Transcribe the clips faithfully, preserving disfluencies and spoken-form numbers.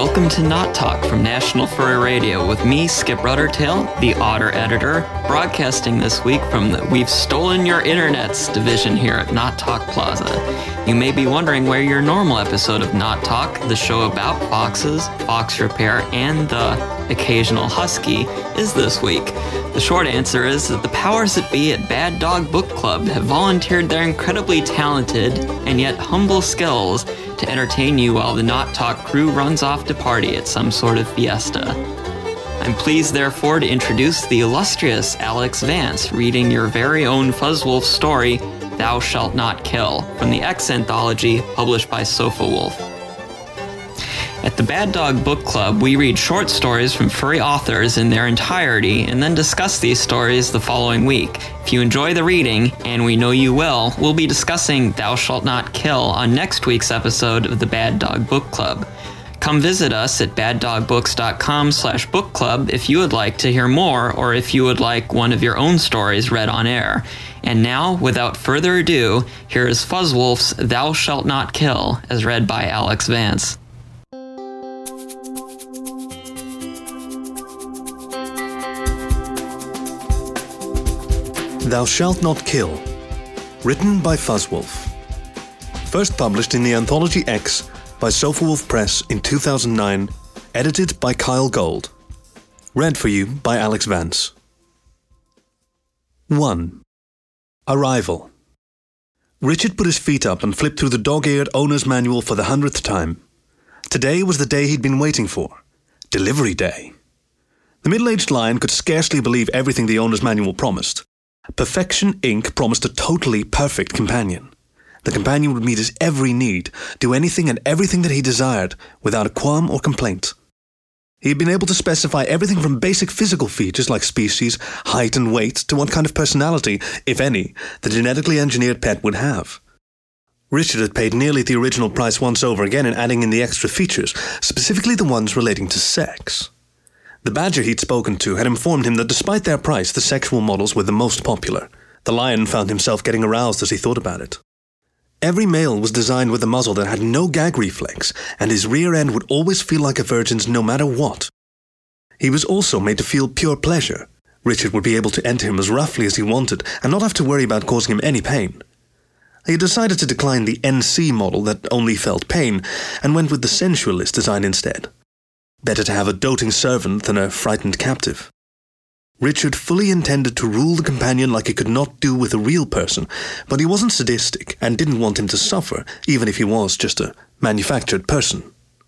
welcome to Not Talk from National Furry Radio with me, Skip Ruddertail, the Otter Editor, broadcasting this week from the We've Stolen Your Internets division here at Not Talk Plaza. You may be wondering where your normal episode of Not Talk, the show about foxes, fox repair, and the occasional husky, is this week. The short answer is that the powers that be at Bad Dog Book Club have volunteered their incredibly talented and yet humble skills to entertain you while the Not Talk crew runs off to party at some sort of fiesta. I'm pleased, therefore, to introduce the illustrious Alex Vance reading your very own Fuzzwolf story, Thou Shalt Not Kill, from the X anthology published by Sofa Wolf. At the Bad Dog Book Club, we read short stories from furry authors in their entirety and then discuss these stories the following week. If you enjoy the reading, and we know you will, we'll be discussing Thou Shalt Not Kill on next week's episode of the Bad Dog Book Club. Come visit us at baddogbooks.com slash book club if you would like to hear more or if you would like one of your own stories read on air. And now, without further ado, here is Fuzzwolf's Thou Shalt Not Kill, as read by Alex Vance. Thou Shalt Not Kill, written by Fuzzwolf. First published in the Anthology X by Sofa Wolf Press in two thousand nine, edited by Kyle Gold. Read for you by Alex Vance. one. Arrival. Richard put his feet up and flipped through the dog-eared owner's manual for the hundredth time. Today was the day he'd been waiting for. Delivery day. The middle-aged lion could scarcely believe everything the owner's manual promised. Perfection Incorporated promised a totally perfect companion. The companion would meet his every need, do anything and everything that he desired, without a qualm or complaint. He had been able to specify everything from basic physical features like species, height and weight, to what kind of personality, if any, the genetically engineered pet would have. Richard had paid nearly the original price once over again in adding in the extra features, specifically the ones relating to sex. The badger he'd spoken to had informed him that despite their price, the sexual models were the most popular. The lion found himself getting aroused as he thought about it. Every male was designed with a muzzle that had no gag reflex, and his rear end would always feel like a virgin's no matter what. He was also made to feel pure pleasure. Richard would be able to enter him as roughly as he wanted, and not have to worry about causing him any pain. He had decided to decline the N C model that only felt pain, and went with the sensualist design instead. Better to have a doting servant than a frightened captive. Richard fully intended to rule the companion like he could not do with a real person, but he wasn't sadistic and didn't want him to suffer, even if he was just a manufactured person.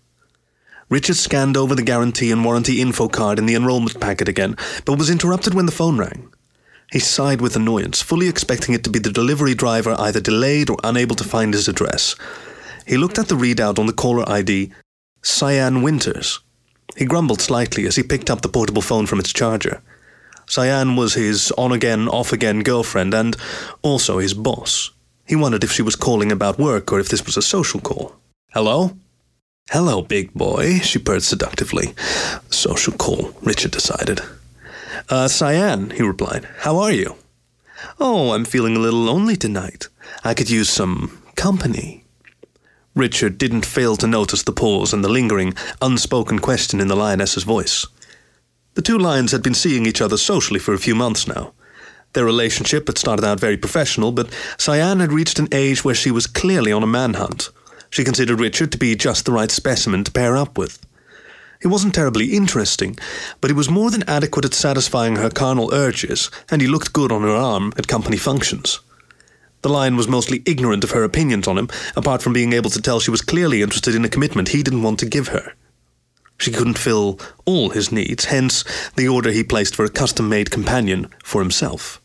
Richard scanned over the guarantee and warranty info card in the enrollment packet again, but was interrupted when the phone rang. He sighed with annoyance, fully expecting it to be the delivery driver either delayed or unable to find his address. He looked at the readout on the caller I D, Cyan Winters. He grumbled slightly as he picked up the portable phone from its charger. Cyan was his on-again, off-again girlfriend and also his boss. He wondered if she was calling about work or if this was a social call. Hello? Hello, big boy, she purred seductively. Social call, Richard decided. Uh, Cyan, he replied. How are you? Oh, I'm feeling a little lonely tonight. I could use some company. Richard didn't fail to notice the pause and the lingering, unspoken question in the lioness's voice. The two lions had been seeing each other socially for a few months now. Their relationship had started out very professional, but Cyan had reached an age where she was clearly on a manhunt. She considered Richard to be just the right specimen to pair up with. He wasn't terribly interesting, but he was more than adequate at satisfying her carnal urges, and he looked good on her arm at company functions. The lion was mostly ignorant of her opinions on him, apart from being able to tell she was clearly interested in a commitment he didn't want to give her. She couldn't fill all his needs, hence the order he placed for a custom-made companion for himself.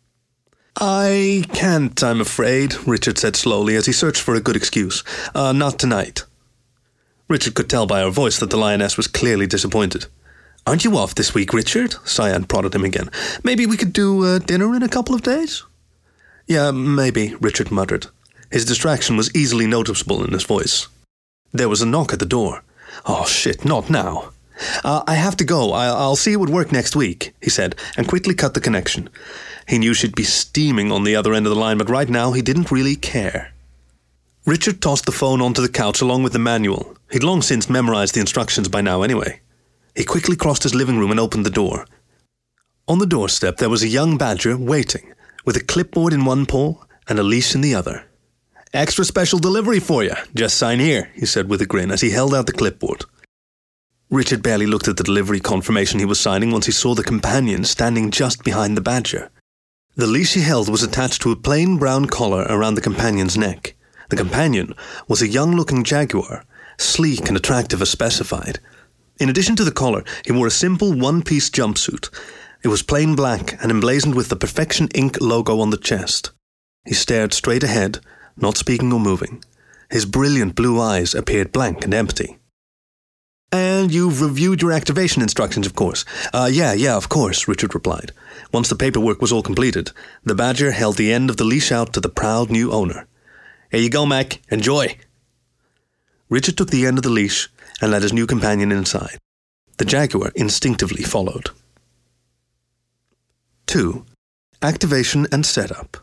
I can't, I'm afraid, Richard said slowly as he searched for a good excuse. Uh, not tonight. Richard could tell by her voice that the lioness was clearly disappointed. Aren't you off this week, Richard? Cyan prodded him again. Maybe we could do uh, dinner in a couple of days? Yeah, maybe, Richard muttered. His distraction was easily noticeable in his voice. There was a knock at the door. Oh, shit, not now. Uh, I have to go. I- I'll see you at work next week, he said, and quickly cut the connection. He knew she'd be steaming on the other end of the line, but right now he didn't really care. Richard tossed the phone onto the couch along with the manual. He'd long since memorized the instructions by now anyway. He quickly crossed his living room and opened the door. On the doorstep there was a young badger waiting, with a clipboard in one paw and a leash in the other. "Extra special delivery for you. Just sign here," he said with a grin as he held out the clipboard. Richard barely looked at the delivery confirmation he was signing once he saw the companion standing just behind the badger. The leash he held was attached to a plain brown collar around the companion's neck. The companion was a young-looking jaguar, sleek and attractive as specified. In addition to the collar, he wore a simple one-piece jumpsuit. It was plain black and emblazoned with the Perfection Incorporated logo on the chest. He stared straight ahead, not speaking or moving. His brilliant blue eyes appeared blank and empty. "And you've reviewed your activation instructions, of course." Uh, yeah, yeah, of course," Richard replied. Once the paperwork was all completed, the badger held the end of the leash out to the proud new owner. "Here you go, Mac. Enjoy." Richard took the end of the leash and led his new companion inside. The jaguar instinctively followed. two. Activation and setup.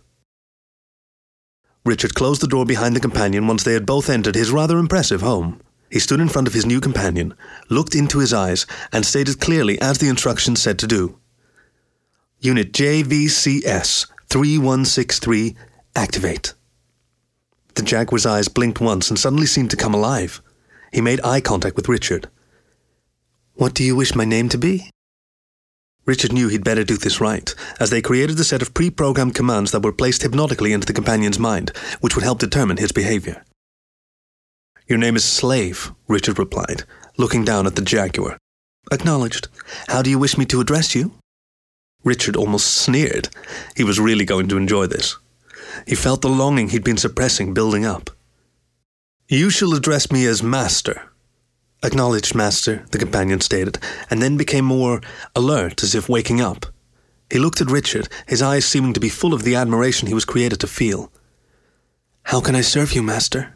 Richard closed the door behind the companion once they had both entered his rather impressive home. He stood in front of his new companion, looked into his eyes, and stated clearly as the instructions said to do. "Unit J V C S three one six three, activate." The jaguar's eyes blinked once and suddenly seemed to come alive. He made eye contact with Richard. "What do you wish my name to be?" Richard knew he'd better do this right, as they created a set of pre-programmed commands that were placed hypnotically into the companion's mind, which would help determine his behavior. "Your name is Slave," Richard replied, looking down at the jaguar. "Acknowledged. How do you wish me to address you?" Richard almost sneered. He was really going to enjoy this. He felt the longing he'd been suppressing building up. "You shall address me as Master." "Acknowledged, Master," the companion stated, and then became more alert, as if waking up. He looked at Richard, his eyes seeming to be full of the admiration he was created to feel. "How can I serve you, Master?"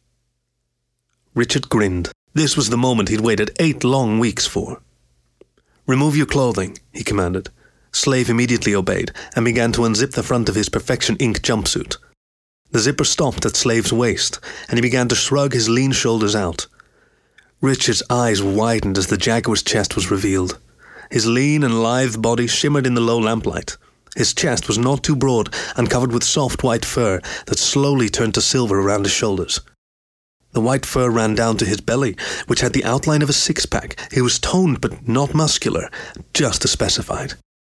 Richard grinned. This was the moment he'd waited eight long weeks for. "Remove your clothing," he commanded. Slave immediately obeyed and began to unzip the front of his Perfection Incorporated jumpsuit. The zipper stopped at Slave's waist, and he began to shrug his lean shoulders out. Richard's eyes widened as the jaguar's chest was revealed. His lean and lithe body shimmered in the low lamplight. His chest was not too broad and covered with soft white fur that slowly turned to silver around his shoulders. The white fur ran down to his belly, which had the outline of a six-pack. He was toned but not muscular, just as specified.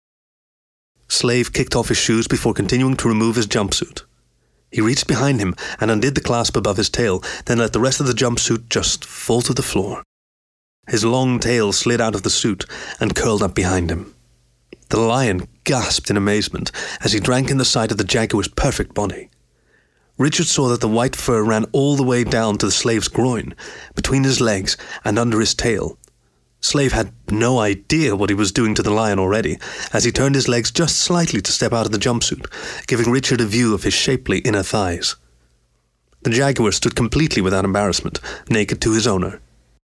Slave kicked off his shoes before continuing to remove his jumpsuit. He reached behind him and undid the clasp above his tail, then let the rest of the jumpsuit just fall to the floor. His long tail slid out of the suit and curled up behind him. The lion gasped in amazement as he drank in the sight of the jaguar's perfect body. Richard saw that the white fur ran all the way down to the slave's groin, between his legs and under his tail. Slave had no idea what he was doing to the lion already, as he turned his legs just slightly to step out of the jumpsuit, giving Richard a view of his shapely inner thighs. The jaguar stood completely without embarrassment, naked to his owner.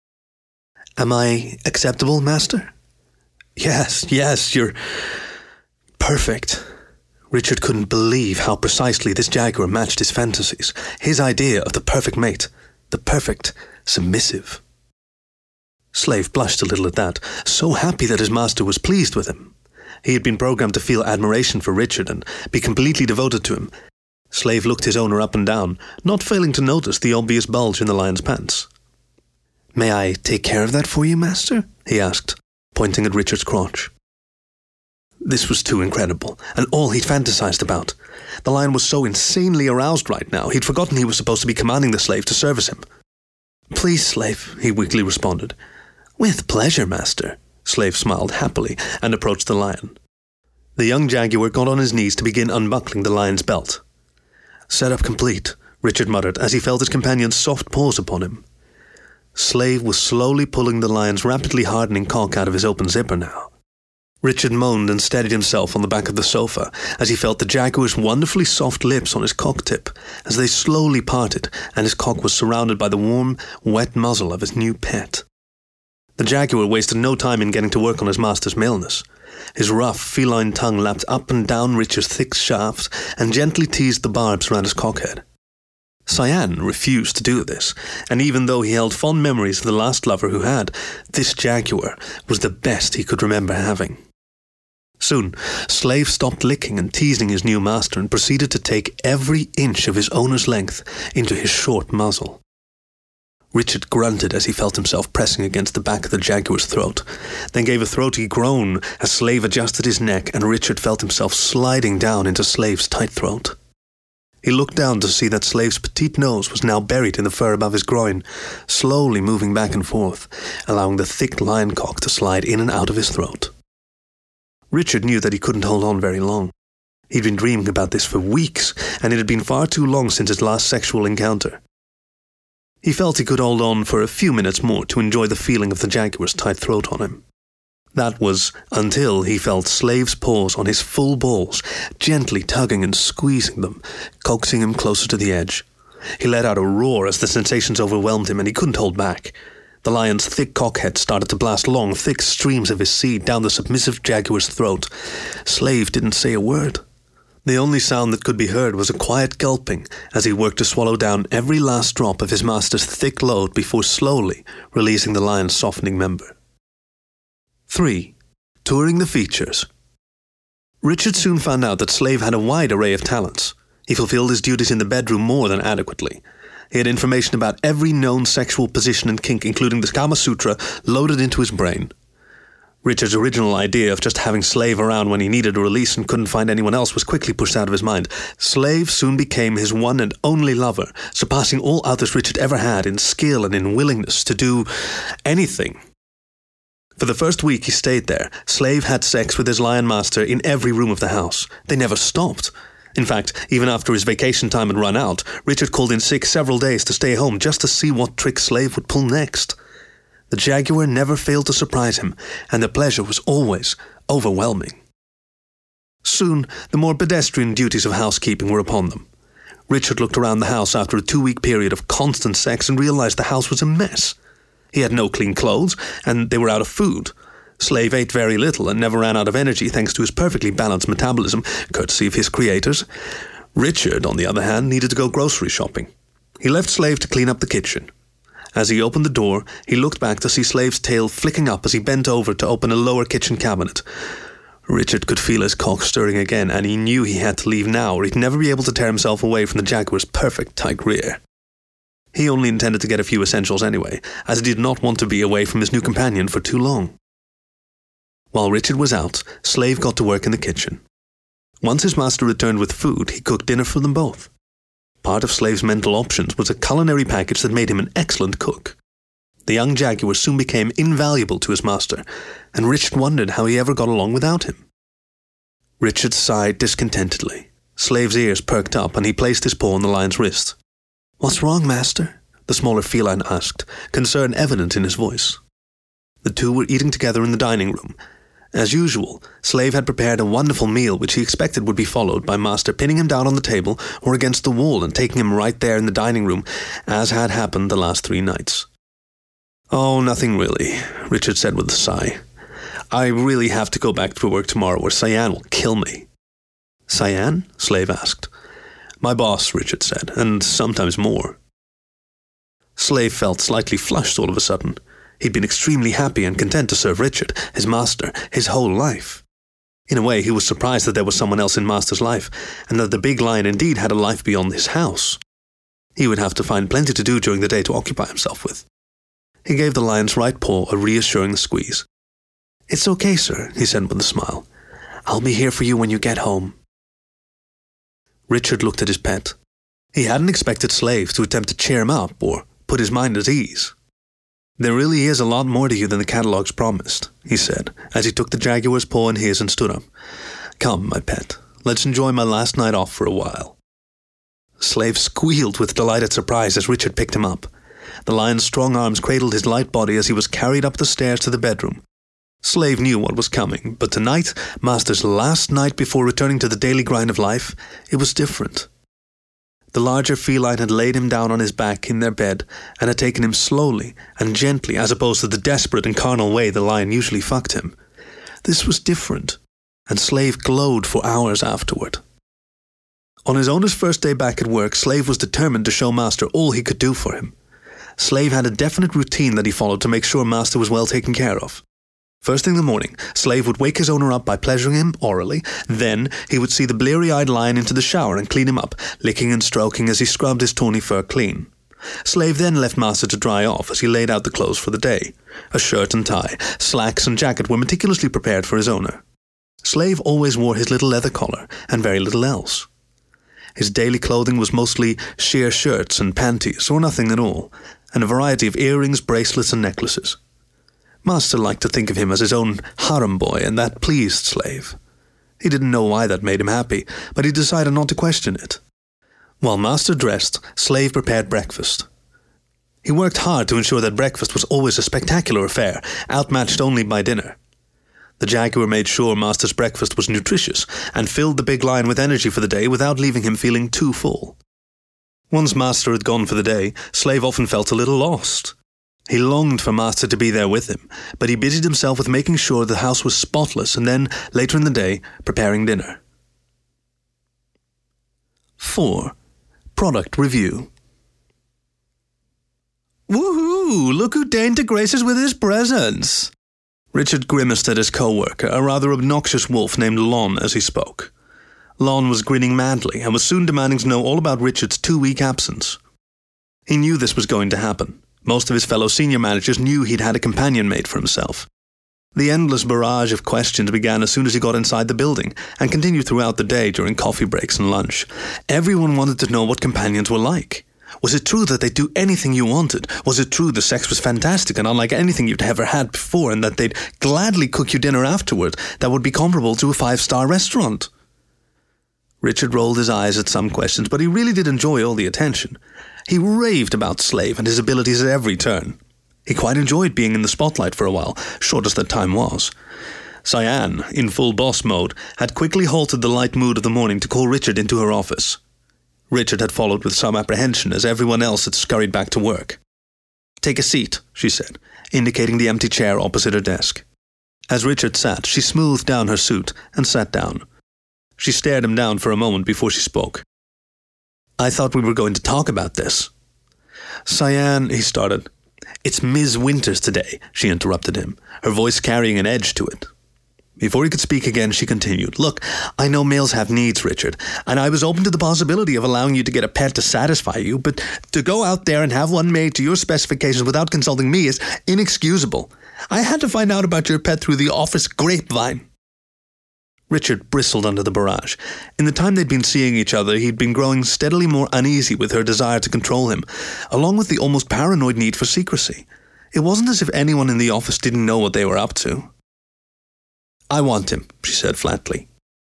"Am I acceptable, Master?" "Yes, yes, you're perfect." Richard couldn't believe how precisely this jaguar matched his fantasies, his idea of the perfect mate, the perfect submissive. Slave blushed a little at that, so happy that his master was pleased with him. He had been programmed to feel admiration for Richard and be completely devoted to him. Slave looked his owner up and down, not failing to notice the obvious bulge in the lion's pants. "May I take care of that for you, Master?" he asked, pointing at Richard's crotch. This was too incredible, and all he'd fantasized about. The lion was so insanely aroused right now, he'd forgotten he was supposed to be commanding the slave to service him. "Please, Slave," he weakly responded. "With pleasure, Master." Slave smiled happily and approached the lion. The young jaguar got on his knees to begin unbuckling the lion's belt. "Setup complete," Richard muttered as he felt his companion's soft paws upon him. Slave was slowly pulling the lion's rapidly hardening cock out of his open zipper now. Richard moaned and steadied himself on the back of the sofa as he felt the jaguar's wonderfully soft lips on his cock tip as they slowly parted and his cock was surrounded by the warm, wet muzzle of his new pet. The jaguar wasted no time in getting to work on his master's maleness. His rough, feline tongue lapped up and down Richard's thick shafts and gently teased the barbs around his cockhead. Cyan refused to do this, and even though he held fond memories of the last lover who had, this jaguar was the best he could remember having. Soon, Slave stopped licking and teasing his new master and proceeded to take every inch of his owner's length into his short muzzle. Richard grunted as he felt himself pressing against the back of the jaguar's throat, then gave a throaty groan as Slave adjusted his neck and Richard felt himself sliding down into Slave's tight throat. He looked down to see that Slave's petite nose was now buried in the fur above his groin, slowly moving back and forth, allowing the thick lion cock to slide in and out of his throat. Richard knew that he couldn't hold on very long. He'd been dreaming about this for weeks, and it had been far too long since his last sexual encounter. He felt he could hold on for a few minutes more to enjoy the feeling of the jaguar's tight throat on him. That was until he felt Slave's paws on his full balls, gently tugging and squeezing them, coaxing him closer to the edge. He let out a roar as the sensations overwhelmed him, and he couldn't hold back. The lion's thick cockhead started to blast long, thick streams of his seed down the submissive jaguar's throat. Slave didn't say a word. The only sound that could be heard was a quiet gulping as he worked to swallow down every last drop of his master's thick load before slowly releasing the lion's softening member. three. Touring the features. Richard soon found out that Slave had a wide array of talents. He fulfilled his duties in the bedroom more than adequately. He had information about every known sexual position and kink, including the Kama Sutra, loaded into his brain. Richard's original idea of just having Slave around when he needed a release and couldn't find anyone else was quickly pushed out of his mind. Slave soon became his one and only lover, surpassing all others Richard ever had in skill and in willingness to do anything. For the first week he stayed there, Slave had sex with his lion master in every room of the house. They never stopped. In fact, even after his vacation time had run out, Richard called in sick several days to stay home just to see what trick Slave would pull next. The jaguar never failed to surprise him, and the pleasure was always overwhelming. Soon, the more pedestrian duties of housekeeping were upon them. Richard looked around the house after a two-week period of constant sex and realized the house was a mess. He had no clean clothes, and they were out of food. Slave ate very little and never ran out of energy thanks to his perfectly balanced metabolism, courtesy of his creators. Richard, on the other hand, needed to go grocery shopping. He left Slave to clean up the kitchen. As he opened the door, he looked back to see Slave's tail flicking up as he bent over to open a lower kitchen cabinet. Richard could feel his cock stirring again, and he knew he had to leave now or he'd never be able to tear himself away from the jaguar's perfect tight rear. He only intended to get a few essentials anyway, as he did not want to be away from his new companion for too long. While Richard was out, Slave got to work in the kitchen. Once his master returned with food, he cooked dinner for them both. Part of Slave's mental options was a culinary package that made him an excellent cook. The young jaguar soon became invaluable to his master, and Richard wondered how he ever got along without him. Richard sighed discontentedly. Slave's ears perked up, and he placed his paw on the lion's wrist. "What's wrong, master?" the smaller feline asked, concern evident in his voice. The two were eating together in the dining room. As usual, Slave had prepared a wonderful meal which he expected would be followed by Master pinning him down on the table or against the wall and taking him right there in the dining room, as had happened the last three nights. "Oh, nothing really," Richard said with a sigh. "I really have to go back to work tomorrow or Cyan will kill me." "Cyan?" Slave asked. "My boss," Richard said, "and sometimes more." Slave felt slightly flushed all of a sudden. He'd been extremely happy and content to serve Richard, his master, his whole life. In a way, he was surprised that there was someone else in Master's life, and that the big lion indeed had a life beyond his house. He would have to find plenty to do during the day to occupy himself with. He gave the lion's right paw a reassuring squeeze. "It's okay, sir," he said with a smile. "I'll be here for you when you get home." Richard looked at his pet. He hadn't expected Slave to attempt to cheer him up or put his mind at ease. "There really is a lot more to you than the catalogues promised," he said, as he took the jaguar's paw in his and stood up. "Come, my pet, let's enjoy my last night off for a while." Slave squealed with delighted surprise as Richard picked him up. The lion's strong arms cradled his light body as he was carried up the stairs to the bedroom. Slave knew what was coming, but tonight, Master's last night before returning to the daily grind of life, it was different. The larger feline had laid him down on his back in their bed and had taken him slowly and gently as opposed to the desperate and carnal way the lion usually fucked him. This was different, and Slave glowed for hours afterward. On his owner's first day back at work, Slave was determined to show Master all he could do for him. Slave had a definite routine that he followed to make sure Master was well taken care of. First thing in the morning, Slave would wake his owner up by pleasuring him orally. Then he would see the bleary-eyed lion into the shower and clean him up, licking and stroking as he scrubbed his tawny fur clean. Slave then left Master to dry off as he laid out the clothes for the day. A shirt and tie, slacks and jacket were meticulously prepared for his owner. Slave always wore his little leather collar and very little else. His daily clothing was mostly sheer shirts and panties, or nothing at all, and a variety of earrings, bracelets and necklaces. Master liked to think of him as his own harem boy, and that pleased Slave. He didn't know why that made him happy, but he decided not to question it. While Master dressed, Slave prepared breakfast. He worked hard to ensure that breakfast was always a spectacular affair, outmatched only by dinner. The Jaguar made sure Master's breakfast was nutritious, and filled the big lion with energy for the day without leaving him feeling too full. Once Master had gone for the day, Slave often felt a little lost. He longed for Master to be there with him, but he busied himself with making sure the house was spotless and then, later in the day, preparing dinner. four. Product Review. Woohoo! Look who deigned to grace us with his presence! Richard grimaced at his co-worker, a rather obnoxious wolf named Lon, as he spoke. Lon was grinning madly and was soon demanding to know all about Richard's two-week absence. He knew this was going to happen. Most of his fellow senior managers knew he'd had a companion made for himself. The endless barrage of questions began as soon as he got inside the building, and continued throughout the day during coffee breaks and lunch. Everyone wanted to know what companions were like. Was it true that they'd do anything you wanted? Was it true the sex was fantastic and unlike anything you'd ever had before, and that they'd gladly cook you dinner afterward that would be comparable to a five-star restaurant? Richard rolled his eyes at some questions, but he really did enjoy all the attention. He raved about Slave and his abilities at every turn. He quite enjoyed being in the spotlight for a while, short as that time was. Cyan, in full boss mode, had quickly halted the light mood of the morning to call Richard into her office. Richard had followed with some apprehension as everyone else had scurried back to work. "Take a seat," she said, indicating the empty chair opposite her desk. As Richard sat, she smoothed down her suit and sat down. She stared him down for a moment before she spoke. "I thought we were going to talk about this." "Cyan," he started. "It's Miz Winters today," she interrupted him, her voice carrying an edge to it. Before he could speak again, she continued, "Look, I know males have needs, Richard, and I was open to the possibility of allowing you to get a pet to satisfy you, but to go out there and have one made to your specifications without consulting me is inexcusable. I had to find out about your pet through the office grapevine." Richard bristled under the barrage. In the time they'd been seeing each other, he'd been growing steadily more uneasy with her desire to control him, along with the almost paranoid need for secrecy. It wasn't as if anyone in the office didn't know what they were up to. "I want him," she said flatly.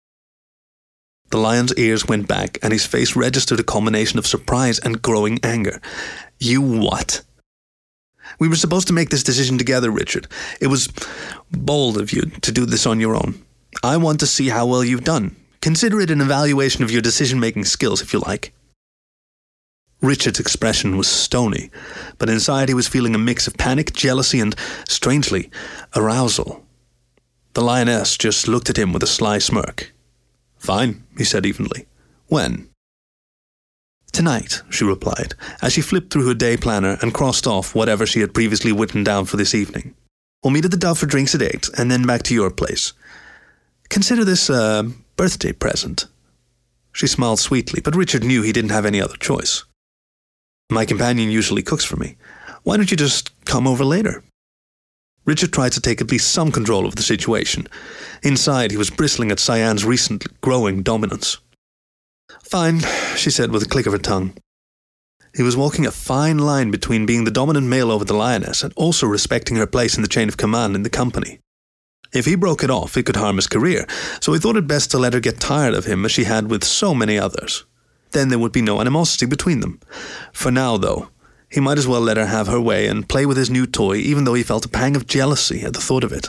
The lion's ears went back, and his face registered a combination of surprise and growing anger. "You what?" "We were supposed to make this decision together, Richard. It was bold of you to do this on your own. I want to see how well you've done. Consider it an evaluation of your decision-making skills, if you like." Richard's expression was stony, but inside he was feeling a mix of panic, jealousy, and, strangely, arousal. The lioness just looked at him with a sly smirk. "Fine," he said evenly. "When?" "Tonight," she replied, as she flipped through her day planner and crossed off whatever she had previously written down for this evening. "We'll meet at the Dove for drinks at eight, and then back to your place. Consider this a birthday present." She smiled sweetly, but Richard knew he didn't have any other choice. "My companion usually cooks for me. Why don't you just come over later?" Richard tried to take at least some control of the situation. Inside, he was bristling at Cyan's recent growing dominance. "Fine," she said with a click of her tongue. He was walking a fine line between being the dominant male over the lioness and also respecting her place in the chain of command in the company. If he broke it off, it could harm his career, so he thought it best to let her get tired of him as she had with so many others. Then there would be no animosity between them. For now, though, he might as well let her have her way and play with his new toy, even though he felt a pang of jealousy at the thought of it.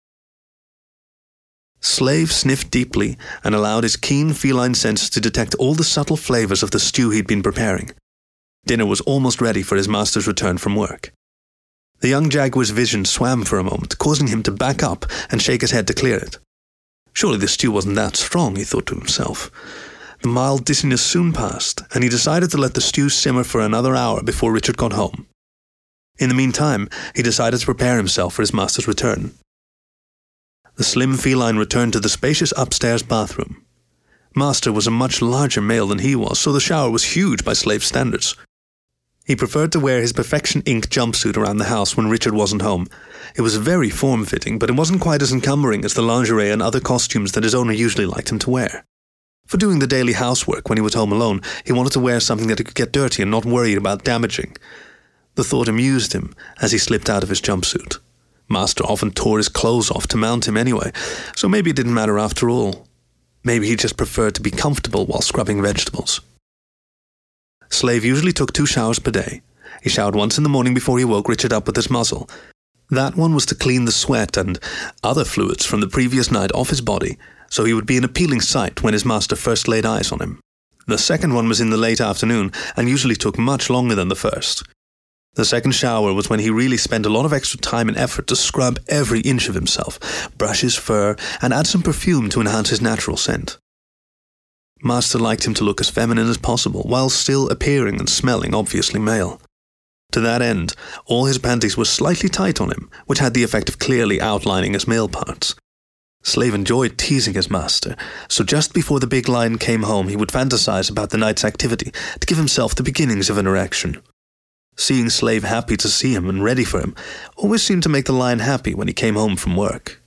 Slave sniffed deeply and allowed his keen feline senses to detect all the subtle flavors of the stew he'd been preparing. Dinner was almost ready for his master's return from work. The young jaguar's vision swam for a moment, causing him to back up and shake his head to clear it. Surely the stew wasn't that strong, he thought to himself. The mild dizziness soon passed, and he decided to let the stew simmer for another hour before Richard got home. In the meantime, he decided to prepare himself for his master's return. The slim feline returned to the spacious upstairs bathroom. Master was a much larger male than he was, so the shower was huge by slave standards. He preferred to wear his Perfection Incorporated jumpsuit around the house when Richard wasn't home. It was very form-fitting, but it wasn't quite as encumbering as the lingerie and other costumes that his owner usually liked him to wear. For doing the daily housework when he was home alone, he wanted to wear something that he could get dirty and not worried about damaging. The thought amused him as he slipped out of his jumpsuit. Master often tore his clothes off to mount him anyway, so maybe it didn't matter after all. Maybe he just preferred to be comfortable while scrubbing vegetables. Slave usually took two showers per day. He showered once in the morning before he woke Richard up with his muzzle. That one was to clean the sweat and other fluids from the previous night off his body, so he would be an appealing sight when his master first laid eyes on him. The second one was in the late afternoon and usually took much longer than the first. The second shower was when he really spent a lot of extra time and effort to scrub every inch of himself, brush his fur, and add some perfume to enhance his natural scent. Master liked him to look as feminine as possible, while still appearing and smelling obviously male. To that end, all his panties were slightly tight on him, which had the effect of clearly outlining his male parts. Slave enjoyed teasing his master, so just before the big lion came home he would fantasize about the night's activity to give himself the beginnings of an erection. Seeing Slave happy to see him and ready for him always seemed to make the lion happy when he came home from work.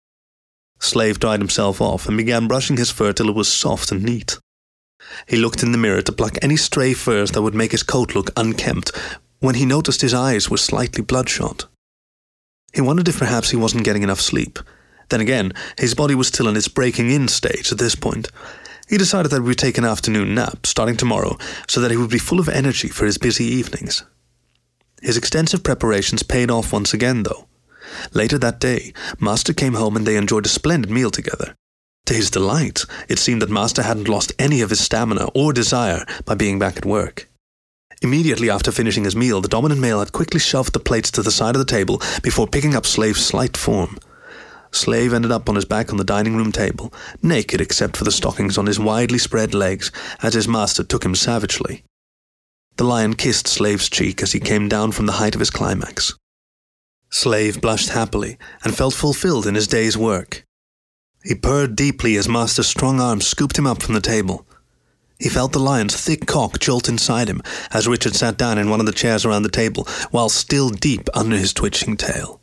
Slave dried himself off and began brushing his fur till it was soft and neat. He looked in the mirror to pluck any stray furs that would make his coat look unkempt when he noticed his eyes were slightly bloodshot. He wondered if perhaps he wasn't getting enough sleep. Then again, his body was still in its breaking-in stage at this point. He decided that he would take an afternoon nap starting tomorrow so that he would be full of energy for his busy evenings. His extensive preparations paid off once again, though. Later that day, Master came home and they enjoyed a splendid meal together. To his delight, it seemed that Master hadn't lost any of his stamina or desire by being back at work. Immediately after finishing his meal, the dominant male had quickly shoved the plates to the side of the table before picking up Slave's slight form. Slave ended up on his back on the dining room table, naked except for the stockings on his widely spread legs, as his master took him savagely. The lion kissed Slave's cheek as he came down from the height of his climax. Slave blushed happily and felt fulfilled in his day's work. He purred deeply as Master's strong arms scooped him up from the table. He felt the lion's thick cock jolt inside him as Richard sat down in one of the chairs around the table, while still deep under his twitching tail.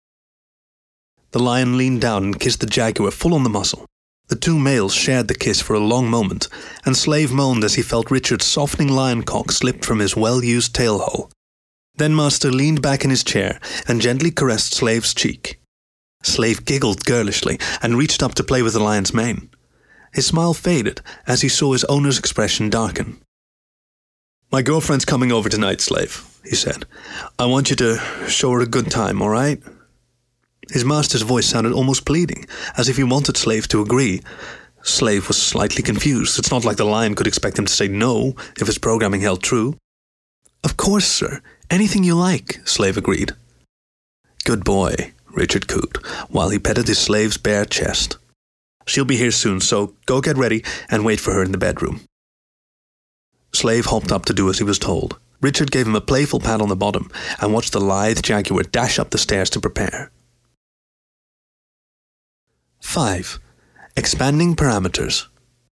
The lion leaned down and kissed the jaguar full on the muzzle. The two males shared the kiss for a long moment, and Slave moaned as he felt Richard's softening lion cock slip from his well-used tail hole. Then Master leaned back in his chair and gently caressed Slave's cheek. Slave giggled girlishly and reached up to play with the lion's mane. His smile faded as he saw his owner's expression darken. "My girlfriend's coming over tonight, Slave," he said. "I want you to show her a good time, all right?" His master's voice sounded almost pleading, as if he wanted Slave to agree. Slave was slightly confused. It's not like the lion could expect him to say no if his programming held true. "Of course, sir. Anything you like," Slave agreed. "Good boy," Richard cooed, while he petted his slave's bare chest. "She'll be here soon, so go get ready and wait for her in the bedroom." Slave hopped up to do as he was told. Richard gave him a playful pat on the bottom and watched the lithe jaguar dash up the stairs to prepare. five. Expanding parameters.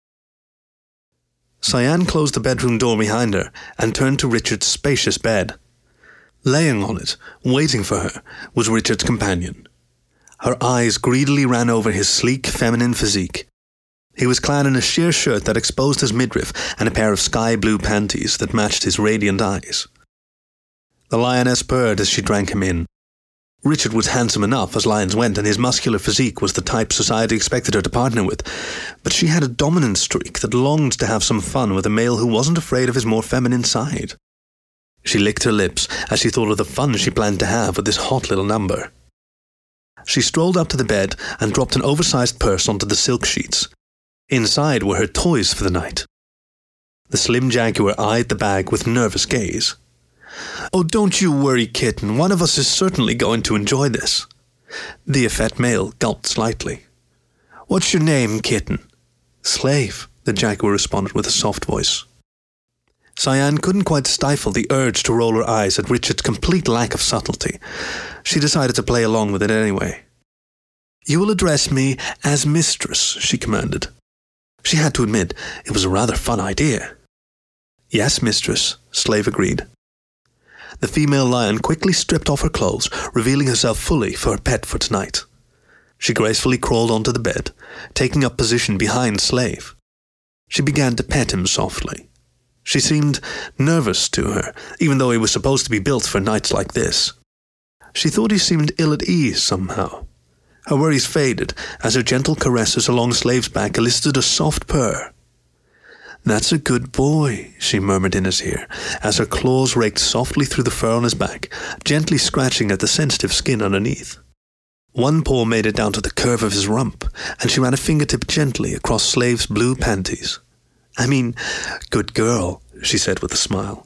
Cyan closed the bedroom door behind her and turned to Richard's spacious bed. Laying on it, waiting for her, was Richard's companion. Her eyes greedily ran over his sleek, feminine physique. He was clad in a sheer shirt that exposed his midriff and a pair of sky-blue panties that matched his radiant eyes. The lioness purred as she drank him in. Richard was handsome enough as lions went, and his muscular physique was the type society expected her to partner with, but she had a dominant streak that longed to have some fun with a male who wasn't afraid of his more feminine side. She licked her lips as she thought of the fun she planned to have with this hot little number. She strolled up to the bed and dropped an oversized purse onto the silk sheets. Inside were her toys for the night. The slim jaguar eyed the bag with nervous gaze. "Oh, don't you worry, kitten. One of us is certainly going to enjoy this." The effete male gulped slightly. "What's your name, kitten?" "Slave," the jaguar responded with a soft voice. Cyan couldn't quite stifle the urge to roll her eyes at Richard's complete lack of subtlety. She decided to play along with it anyway. "You will address me as mistress," she commanded. She had to admit it was a rather fun idea. "Yes, mistress," Slave agreed. The female lion quickly stripped off her clothes, revealing herself fully for her pet for tonight. She gracefully crawled onto the bed, taking up position behind Slave. She began to pet him softly. She seemed nervous to her, even though he was supposed to be built for nights like this. She thought he seemed ill at ease somehow. Her worries faded as her gentle caresses along Slave's back elicited a soft purr. "That's a good boy," she murmured in his ear, as her claws raked softly through the fur on his back, gently scratching at the sensitive skin underneath. One paw made it down to the curve of his rump, and she ran a fingertip gently across Slave's blue panties. "I mean, good girl," she said with a smile.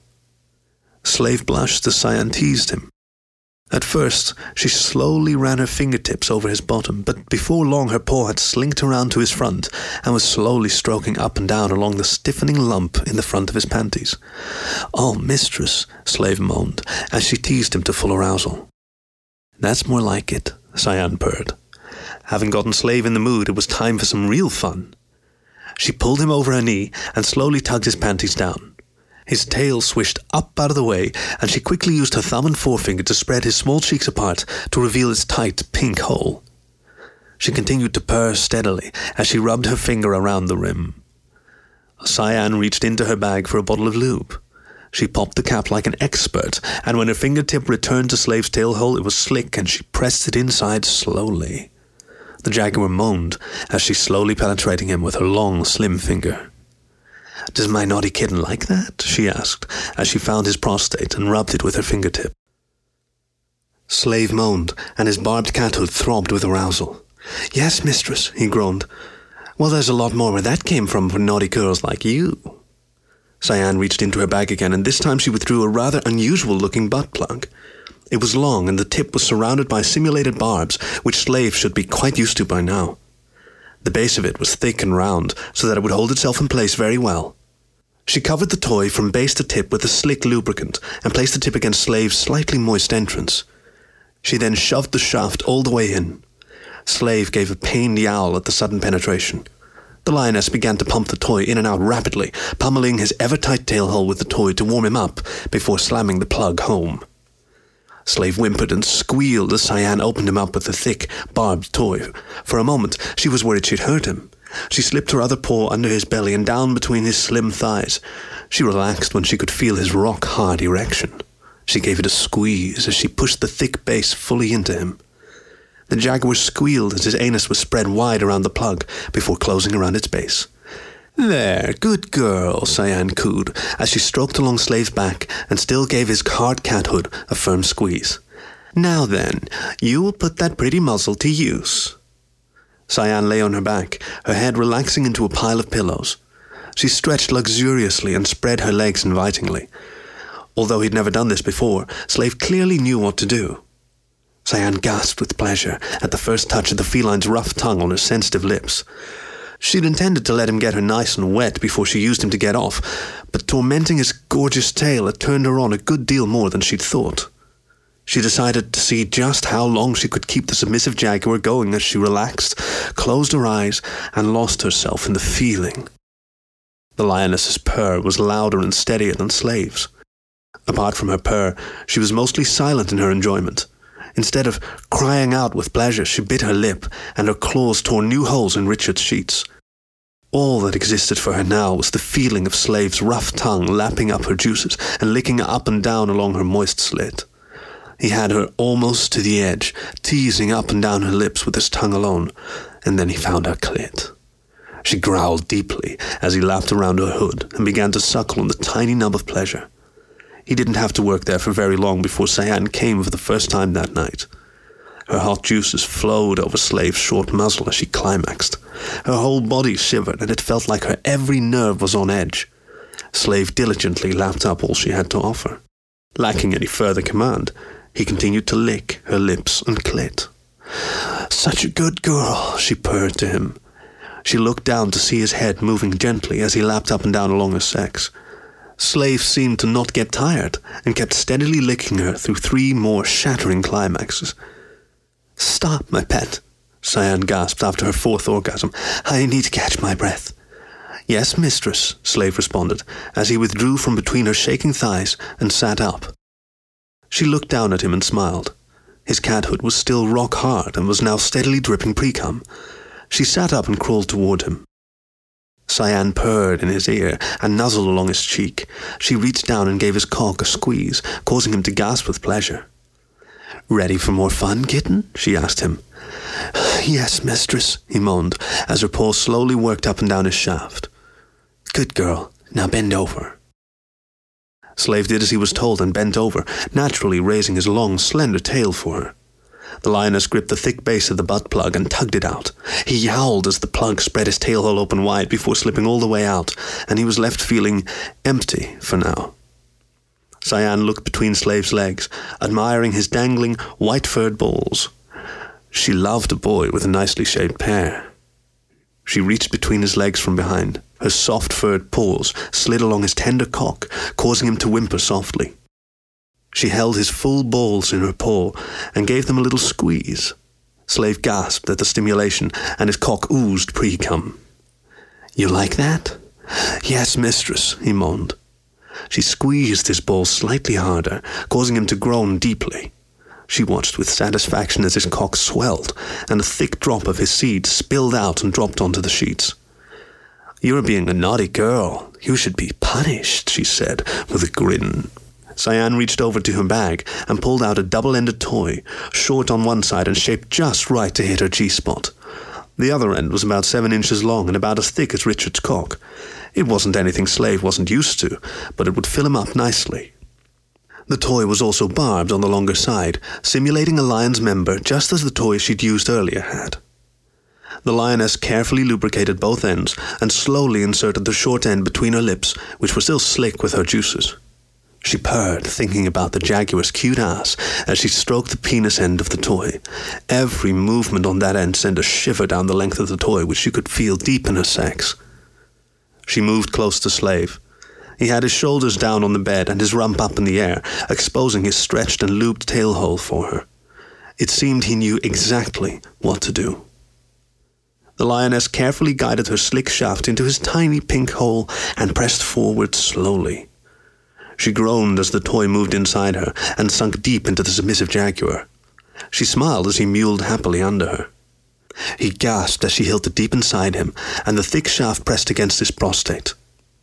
Slave blushed as Cyan teased him. At first, she slowly ran her fingertips over his bottom, but before long her paw had slinked around to his front and was slowly stroking up and down along the stiffening lump in the front of his panties. "Oh, mistress," Slave moaned, as she teased him to full arousal. "That's more like it," Cyan purred. Having gotten Slave in the mood, it was time for some real fun. She pulled him over her knee and slowly tugged his panties down. His tail swished up out of the way, and she quickly used her thumb and forefinger to spread his small cheeks apart to reveal his tight pink hole. She continued to purr steadily as she rubbed her finger around the rim. Cyan reached into her bag for a bottle of lube. She popped the cap like an expert, and when her fingertip returned to Slave's tail hole, it was slick and she pressed it inside slowly. The jaguar moaned as she slowly penetrating him with her long, slim finger. "Does my naughty kitten like that?" she asked, as she found his prostate and rubbed it with her fingertip. Slave moaned, and his barbed cathood throbbed with arousal. "Yes, mistress," he groaned. "Well, there's a lot more where that came from for naughty girls like you." Cyan reached into her bag again, and this time she withdrew a rather unusual-looking butt plug. It was long, and the tip was surrounded by simulated barbs, which Slave should be quite used to by now. The base of it was thick and round, so that it would hold itself in place very well. She covered the toy from base to tip with a slick lubricant and placed the tip against Slave's slightly moist entrance. She then shoved the shaft all the way in. Slave gave a pained yowl at the sudden penetration. The lioness began to pump the toy in and out rapidly, pummeling his ever-tight tail hole with the toy to warm him up before slamming the plug home. Slave whimpered and squealed as Cyan opened him up with the thick, barbed toy. For a moment, she was worried she'd hurt him. She slipped her other paw under his belly and down between his slim thighs. She relaxed when she could feel his rock-hard erection. She gave it a squeeze as she pushed the thick base fully into him. The jaguar squealed as his anus was spread wide around the plug before closing around its base. "There, good girl," Cyan cooed, as she stroked along Slave's back and still gave his hard cathood a firm squeeze. "Now then, you will put that pretty muzzle to use." Cyan lay on her back, her head relaxing into a pile of pillows. She stretched luxuriously and spread her legs invitingly. Although he'd never done this before, Slave clearly knew what to do. Cyan gasped with pleasure at the first touch of the feline's rough tongue on her sensitive lips. She'd intended to let him get her nice and wet before she used him to get off, but tormenting his gorgeous tail had turned her on a good deal more than she'd thought. She decided to see just how long she could keep the submissive jaguar going as she relaxed, closed her eyes, and lost herself in the feeling. The lioness's purr was louder and steadier than Slave's. Apart from her purr, she was mostly silent in her enjoyment. Instead of crying out with pleasure, she bit her lip, and her claws tore new holes in Richard's sheets. All that existed for her now was the feeling of Slave's rough tongue lapping up her juices and licking up and down along her moist slit. He had her almost to the edge, teasing up and down her lips with his tongue alone, and then he found her clit. She growled deeply as he lapped around her hood and began to suckle on the tiny nub of pleasure. He didn't have to work there for very long before Cyan came for the first time that night. Her hot juices flowed over Slave's short muzzle as she climaxed. Her whole body shivered, and it felt like her every nerve was on edge. Slave diligently lapped up all she had to offer. Lacking any further command, he continued to lick her lips and clit. "Such a good girl," she purred to him. She looked down to see his head moving gently as he lapped up and down along her sex. Slave seemed to not get tired and kept steadily licking her through three more shattering climaxes. "Stop, my pet," Cyan gasped after her fourth orgasm. "I need to catch my breath." "Yes, mistress," Slave responded, as he withdrew from between her shaking thighs and sat up. She looked down at him and smiled. His cathood was still rock hard and was now steadily dripping precum. She sat up and crawled toward him. Cyan purred in his ear and nuzzled along his cheek. She reached down and gave his cock a squeeze, causing him to gasp with pleasure. "Ready for more fun, kitten?" she asked him. "Yes, mistress," he moaned, as her paw slowly worked up and down his shaft. "Good girl. Now bend over." Slave did as he was told and bent over, naturally raising his long, slender tail for her. The lioness gripped the thick base of the butt plug and tugged it out. He yowled as the plug spread his tail hole open wide before slipping all the way out, and he was left feeling empty for now. Cyan looked between Slave's legs, admiring his dangling, white-furred balls. She loved a boy with a nicely shaped pair. She reached between his legs from behind. Her soft-furred paws slid along his tender cock, causing him to whimper softly. She held his full balls in her paw and gave them a little squeeze. Slave gasped at the stimulation, and his cock oozed precum. "You like that?" "Yes, mistress," he moaned. She squeezed his balls slightly harder, causing him to groan deeply. She watched with satisfaction as his cock swelled, and a thick drop of his seed spilled out and dropped onto the sheets. "You're being a naughty girl. You should be punished," she said, with a grin. Cyan reached over to her bag and pulled out a double-ended toy, short on one side and shaped just right to hit her G-spot. The other end was about seven inches long and about as thick as Richard's cock. It wasn't anything Slave wasn't used to, but it would fill him up nicely. The toy was also barbed on the longer side, simulating a lion's member just as the toy she'd used earlier had. The lioness carefully lubricated both ends and slowly inserted the short end between her lips, which were still slick with her juices. She purred, thinking about the jaguar's cute ass as she stroked the penis end of the toy. Every movement on that end sent a shiver down the length of the toy, which she could feel deep in her sex. She moved close to Slave. He had his shoulders down on the bed and his rump up in the air, exposing his stretched and lubed tail hole for her. It seemed he knew exactly what to do. The lioness carefully guided her slick shaft into his tiny pink hole and pressed forward slowly. She groaned as the toy moved inside her and sunk deep into the submissive jaguar. She smiled as he mewled happily under her. He gasped as she held it deep inside him, and the thick shaft pressed against his prostate.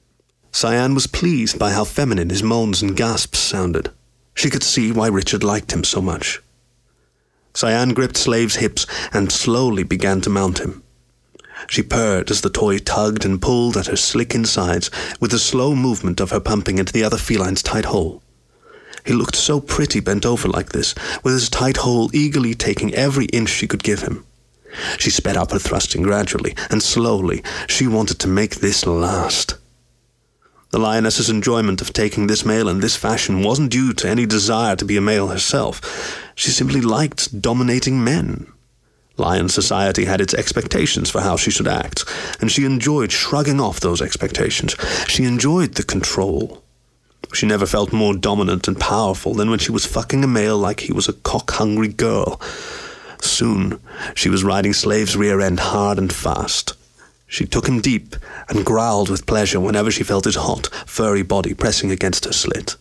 Cyan was pleased by how feminine his moans and gasps sounded. She could see why Richard liked him so much. Cyan gripped Slave's hips and slowly began to mount him. She purred as the toy tugged and pulled at her slick insides with the slow movement of her pumping into the other feline's tight hole. He looked so pretty bent over like this, with his tight hole eagerly taking every inch she could give him. She sped up her thrusting gradually, and slowly she wanted to make this last. The lioness's enjoyment of taking this male in this fashion wasn't due to any desire to be a male herself. She simply liked dominating men. Lion society had its expectations for how she should act, and she enjoyed shrugging off those expectations. She enjoyed the control. She never felt more dominant and powerful than when she was fucking a male like he was a cock-hungry girl. Soon, she was riding Slave's rear end hard and fast. She took him deep and growled with pleasure whenever she felt his hot, furry body pressing against her slit.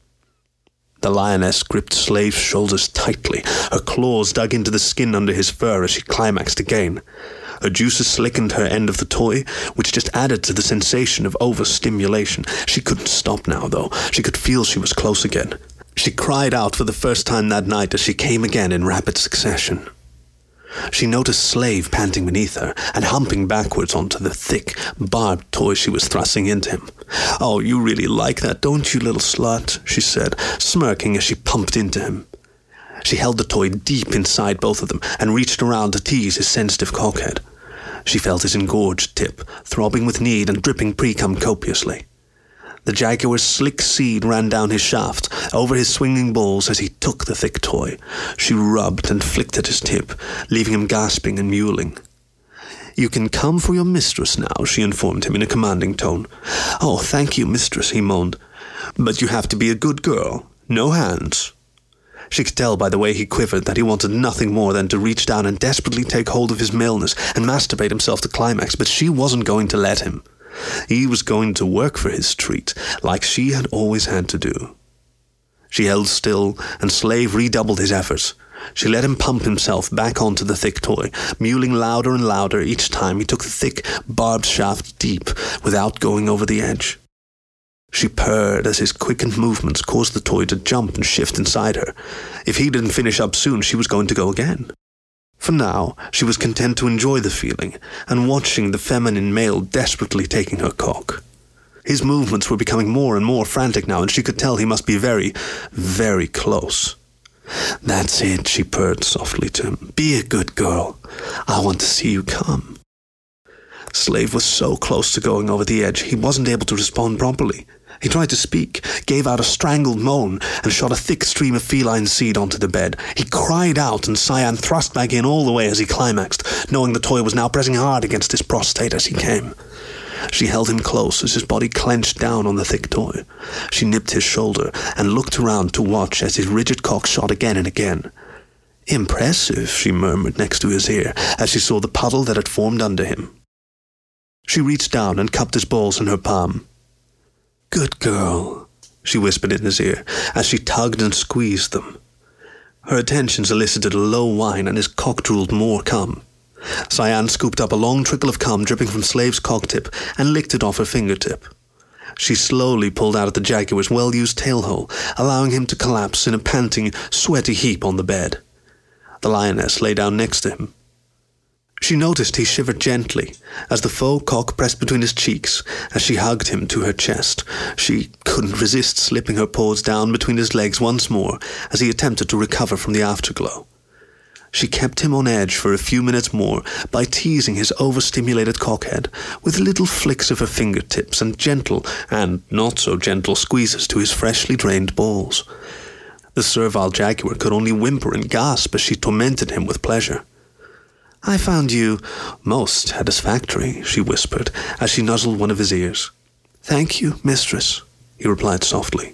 The lioness gripped Slave's shoulders tightly. Her claws dug into the skin under his fur as she climaxed again. Her juices slickened her end of the toy, which just added to the sensation of overstimulation. She couldn't stop now, though. She could feel she was close again. She cried out for the first time that night as she came again in rapid succession. She noticed Slave panting beneath her and humping backwards onto the thick, barbed toy she was thrusting into him. "Oh, you really like that, don't you, little slut?" she said, smirking as she pumped into him. She held the toy deep inside both of them and reached around to tease his sensitive cockhead. She felt his engorged tip, throbbing with need and dripping precum copiously. The jaguar's slick seed ran down his shaft, over his swinging balls as he took the thick toy. She rubbed and flicked at his tip, leaving him gasping and mewling. "You can come for your mistress now," she informed him in a commanding tone. "Oh, thank you, mistress," he moaned. "But you have to be a good girl. No hands." She could tell by the way he quivered that he wanted nothing more than to reach down and desperately take hold of his maleness and masturbate himself to climax, but she wasn't going to let him. He was going to work for his treat, like she had always had to do. She held still, and Slave redoubled his efforts. She let him pump himself back onto the thick toy, mewling louder and louder each time he took the thick, barbed shaft deep without going over the edge. She purred as his quickened movements caused the toy to jump and shift inside her. If he didn't finish up soon, she was going to go again. For now, she was content to enjoy the feeling and watching the feminine male desperately taking her cock. His movements were becoming more and more frantic now, and she could tell he must be very, very close. "That's it," she purred softly to him. "Be a good girl. I want to see you come." Slave was so close to going over the edge, he wasn't able to respond properly. He tried to speak, gave out a strangled moan, and shot a thick stream of feline seed onto the bed. He cried out, and Cyan thrust back in all the way as he climaxed, knowing the toy was now pressing hard against his prostate as he came. She held him close as his body clenched down on the thick toy. She nipped his shoulder and looked around to watch as his rigid cock shot again and again. "Impressive," she murmured next to his ear as she saw the puddle that had formed under him. She reached down and cupped his balls in her palm. "Good girl," she whispered in his ear as she tugged and squeezed them. Her attentions elicited a low whine and his cock drooled more cum. Cyan scooped up a long trickle of cum dripping from Slave's cock tip and licked it off her fingertip. She slowly pulled out of the jaguar's well-used tailhole, allowing him to collapse in a panting, sweaty heap on the bed. The lioness lay down next to him. She noticed he shivered gently as the faux cock pressed between his cheeks as she hugged him to her chest. She couldn't resist slipping her paws down between his legs once more as he attempted to recover from the afterglow. She kept him on edge for a few minutes more by teasing his overstimulated cockhead with little flicks of her fingertips and gentle and not-so-gentle squeezes to his freshly drained balls. The servile jaguar could only whimper and gasp as she tormented him with pleasure. "I found you most satisfactory," she whispered as she nuzzled one of his ears. "Thank you, mistress," he replied softly.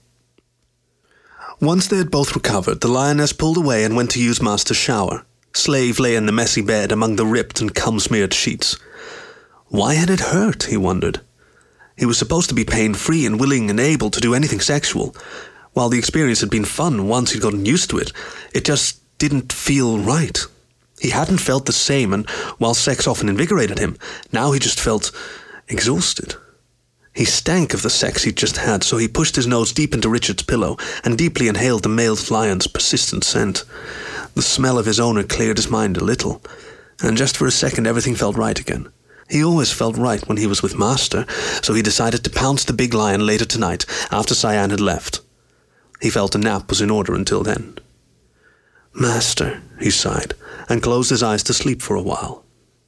Once they had both recovered, the lioness pulled away and went to use Master's shower. Slave lay in the messy bed among the ripped and cum-smeared sheets. Why had it hurt, he wondered. He was supposed to be pain-free and willing and able to do anything sexual. While the experience had been fun once he'd gotten used to it, it just didn't feel right. He hadn't felt the same, and while sex often invigorated him, now he just felt exhausted. He stank of the sex he'd just had, so he pushed his nose deep into Richard's pillow and deeply inhaled the male lion's persistent scent. The smell of his owner cleared his mind a little, and just for a second everything felt right again. He always felt right when he was with Master, so he decided to pounce the big lion later tonight, after Cyan had left. He felt a nap was in order until then. "Master," he sighed, and closed his eyes to sleep for a while.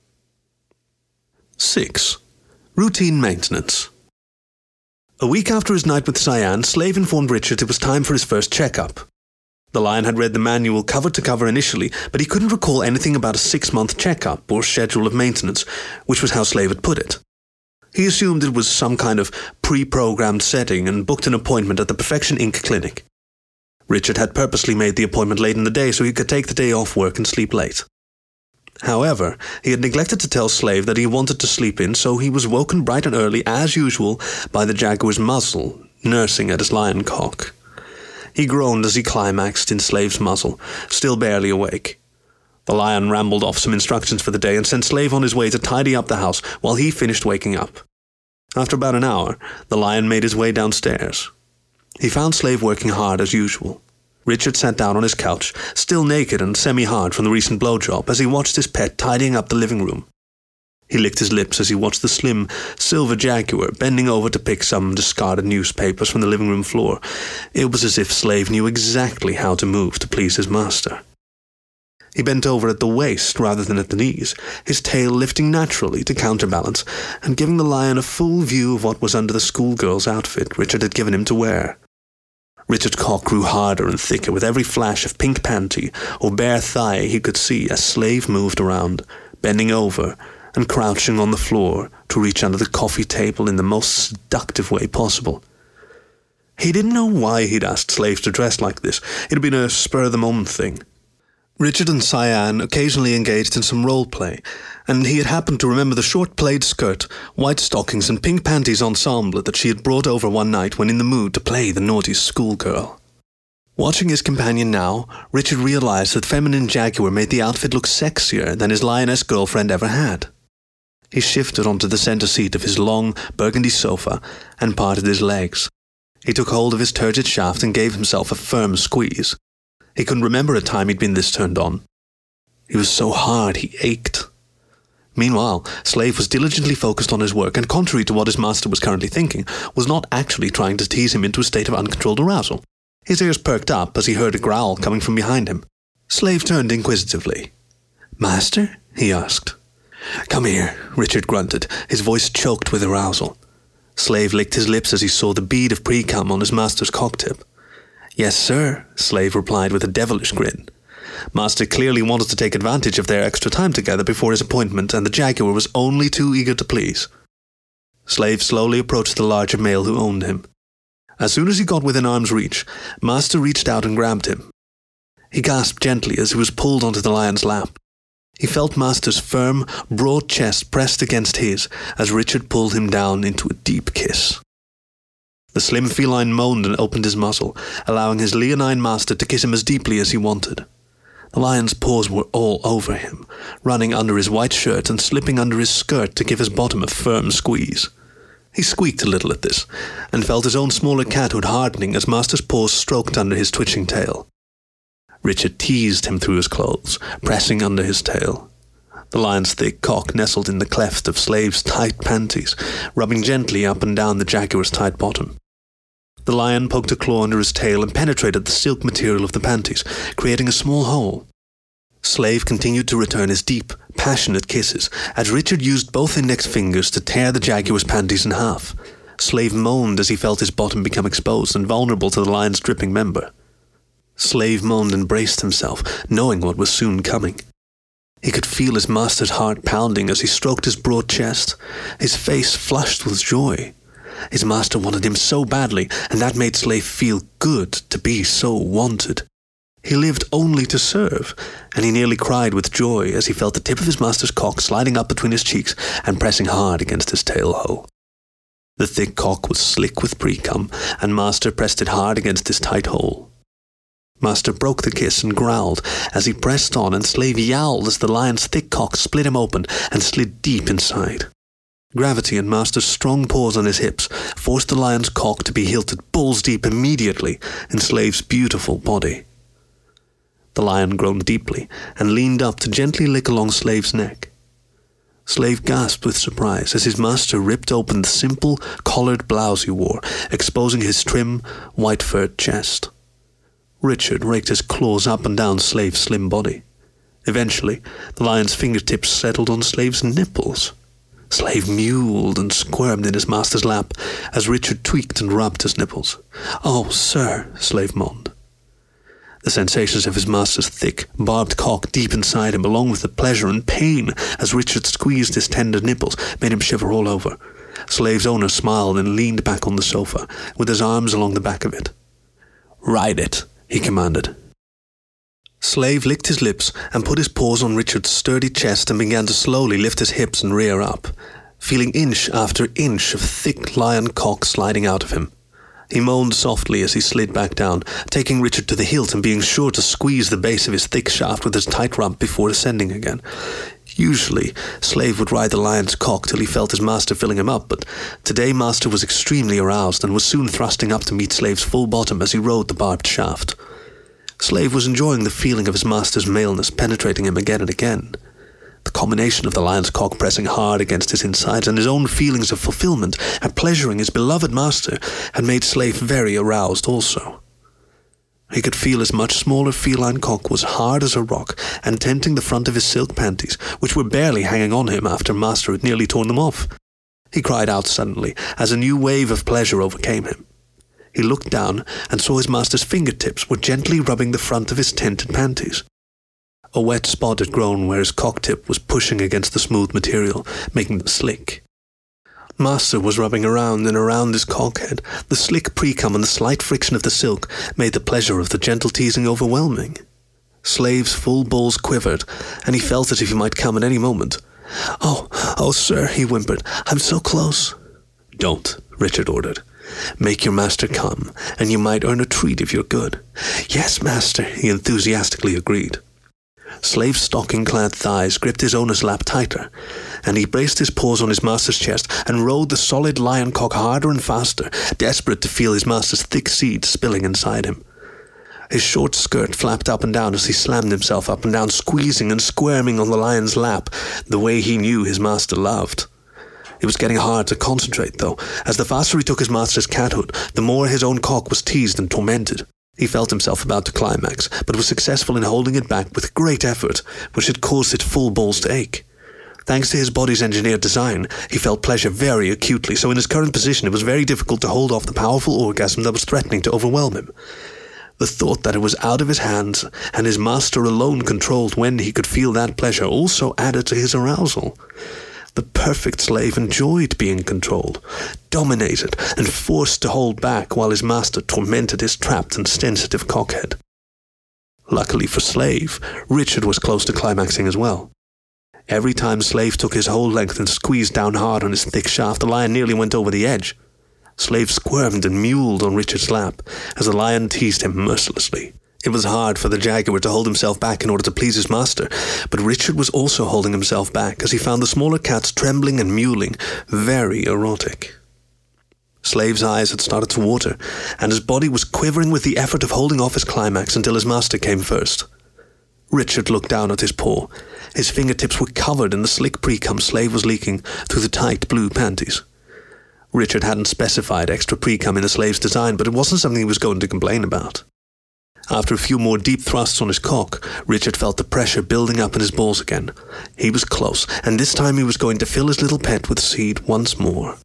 six. Routine maintenance. A week after his night with Cyan, Slave informed Richard it was time for his first checkup. The lion had read the manual cover to cover initially, but he couldn't recall anything about a six-month checkup or schedule of maintenance, which was how Slave had put it. He assumed it was some kind of pre-programmed setting and booked an appointment at the Perfection Incorporated clinic. Richard had purposely made the appointment late in the day so he could take the day off work and sleep late. However, he had neglected to tell Slave that he wanted to sleep in, so he was woken bright and early, as usual, by the jaguar's muzzle, nursing at his lion cock. He groaned as he climaxed in Slave's muzzle, still barely awake. The lion rambled off some instructions for the day and sent Slave on his way to tidy up the house while he finished waking up. After about an hour, the lion made his way downstairs. He found Slave working hard as usual. Richard sat down on his couch, still naked and semi-hard from the recent blowjob, as he watched his pet tidying up the living room. He licked his lips as he watched the slim, silver jaguar bending over to pick some discarded newspapers from the living room floor. It was as if Slave knew exactly how to move to please his master. He bent over at the waist rather than at the knees, his tail lifting naturally to counterbalance, and giving the lion a full view of what was under the schoolgirl's outfit Richard had given him to wear. Richard's cock grew harder and thicker with every flash of pink panty or bare thigh he could see as Slave moved around, bending over and crouching on the floor to reach under the coffee table in the most seductive way possible. He didn't know why he'd asked Slave to dress like this. It had been a spur-of-the-moment thing. Richard and Cyan occasionally engaged in some role-play, and he had happened to remember the short plaid skirt, white stockings and pink panties ensemble that she had brought over one night when in the mood to play the naughty schoolgirl. Watching his companion now, Richard realized that feminine Jaguar made the outfit look sexier than his lioness girlfriend ever had. He shifted onto the center seat of his long, burgundy sofa and parted his legs. He took hold of his turgid shaft and gave himself a firm squeeze. He couldn't remember a time he'd been this turned on. He was so hard he ached. Meanwhile, Slave was diligently focused on his work and, contrary to what his master was currently thinking, was not actually trying to tease him into a state of uncontrolled arousal. His ears perked up as he heard a growl coming from behind him. Slave turned inquisitively. "Master?" he asked. "Come here," Richard grunted, his voice choked with arousal. Slave licked his lips as he saw the bead of pre-cum on his master's cock-tip. "Yes, sir," Slave replied with a devilish grin. Master clearly wanted to take advantage of their extra time together before his appointment, and the Jaguar was only too eager to please. Slave slowly approached the larger male who owned him. As soon as he got within arm's reach, Master reached out and grabbed him. He gasped gently as he was pulled onto the lion's lap. He felt Master's firm, broad chest pressed against his as Richard pulled him down into a deep kiss. The slim feline moaned and opened his muzzle, allowing his leonine master to kiss him as deeply as he wanted. The lion's paws were all over him, running under his white shirt and slipping under his skirt to give his bottom a firm squeeze. He squeaked a little at this, and felt his own smaller cathood hardening as Master's paws stroked under his twitching tail. Richard teased him through his clothes, pressing under his tail. The lion's thick cock nestled in the cleft of Slave's tight panties, rubbing gently up and down the Jaguar's tight bottom. The lion poked a claw under his tail and penetrated the silk material of the panties, creating a small hole. Slave continued to return his deep, passionate kisses, as Richard used both index fingers to tear the Jaguar's panties in half. Slave moaned as he felt his bottom become exposed and vulnerable to the lion's dripping member. Slave moaned and braced himself, knowing what was soon coming. He could feel his master's heart pounding as he stroked his broad chest, his face flushed with joy. His master wanted him so badly, and that made Slave feel good to be so wanted. He lived only to serve, and he nearly cried with joy as he felt the tip of his master's cock sliding up between his cheeks and pressing hard against his tail hole. The thick cock was slick with pre-cum, and Master pressed it hard against his tight hole. Master broke the kiss and growled as he pressed on, and Slave yowled as the lion's thick cock split him open and slid deep inside. Gravity and Master's strong paws on his hips forced the lion's cock to be hilted balls deep immediately in Slave's beautiful body. The lion groaned deeply and leaned up to gently lick along Slave's neck. Slave gasped with surprise as his master ripped open the simple, collared blouse he wore, exposing his trim, white-furred chest. Richard raked his claws up and down Slave's slim body. Eventually, the lion's fingertips settled on Slave's nipples. Slave mewled and squirmed in his master's lap as Richard tweaked and rubbed his nipples. "Oh, sir," Slave moaned. The sensations of his master's thick, barbed cock deep inside him, along with the pleasure and pain as Richard squeezed his tender nipples, made him shiver all over. Slave's owner smiled and leaned back on the sofa, with his arms along the back of it. "Ride it," he commanded. Slave licked his lips and put his paws on Richard's sturdy chest and began to slowly lift his hips and rear up, feeling inch after inch of thick lion cock sliding out of him. He moaned softly as he slid back down, taking Richard to the hilt and being sure to squeeze the base of his thick shaft with his tight rump before ascending again. Usually, Slave would ride the lion's cock till he felt his master filling him up, but today Master was extremely aroused and was soon thrusting up to meet Slave's full bottom as he rode the barbed shaft. Slave was enjoying the feeling of his master's maleness penetrating him again and again. The combination of the lion's cock pressing hard against his insides and his own feelings of fulfillment at pleasuring his beloved master had made Slave very aroused also. He could feel his much smaller feline cock was hard as a rock and tenting the front of his silk panties, which were barely hanging on him after Master had nearly torn them off. He cried out suddenly as a new wave of pleasure overcame him. He looked down and saw his master's fingertips were gently rubbing the front of his tented panties. A wet spot had grown where his cock tip was pushing against the smooth material, making them slick. Master was rubbing around and around his cockhead. The slick pre-cum and the slight friction of the silk made the pleasure of the gentle teasing overwhelming. Slave's full balls quivered, and he felt as if he might come at any moment. "Oh, oh, sir," he whimpered, "I'm so close." "Don't," Richard ordered. "Make your master come, and you might earn a treat if you're good." "Yes, master," he enthusiastically agreed. Slave's stocking-clad thighs gripped his owner's lap tighter, and he braced his paws on his master's chest and rode the solid lion cock harder and faster, desperate to feel his master's thick seed spilling inside him. His short skirt flapped up and down as he slammed himself up and down, squeezing and squirming on the lion's lap, the way he knew his master loved. It was getting hard to concentrate, though, as the faster he took his master's cathood, the more his own cock was teased and tormented. He felt himself about to climax, but was successful in holding it back with great effort, which had caused its full balls to ache. Thanks to his body's engineered design, he felt pleasure very acutely, so in his current position it was very difficult to hold off the powerful orgasm that was threatening to overwhelm him. The thought that it was out of his hands, and his master alone controlled when he could feel that pleasure, also added to his arousal. The perfect slave enjoyed being controlled, dominated, and forced to hold back while his master tormented his trapped and sensitive cockhead. Luckily for Slave, Richard was close to climaxing as well. Every time Slave took his whole length and squeezed down hard on his thick shaft, the lion nearly went over the edge. Slave squirmed and mewled on Richard's lap as the lion teased him mercilessly. It was hard for the jaguar to hold himself back in order to please his master, but Richard was also holding himself back as he found the smaller cats trembling and mewling, very erotic. Slave's eyes had started to water, and his body was quivering with the effort of holding off his climax until his master came first. Richard looked down at his paw. His fingertips were covered in the slick pre-cum Slave was leaking through the tight blue panties. Richard hadn't specified extra pre-cum in the Slave's design, but it wasn't something he was going to complain about. After a few more deep thrusts on his cock, Richard felt the pressure building up in his balls again. He was close, and this time he was going to fill his little pet with seed once more.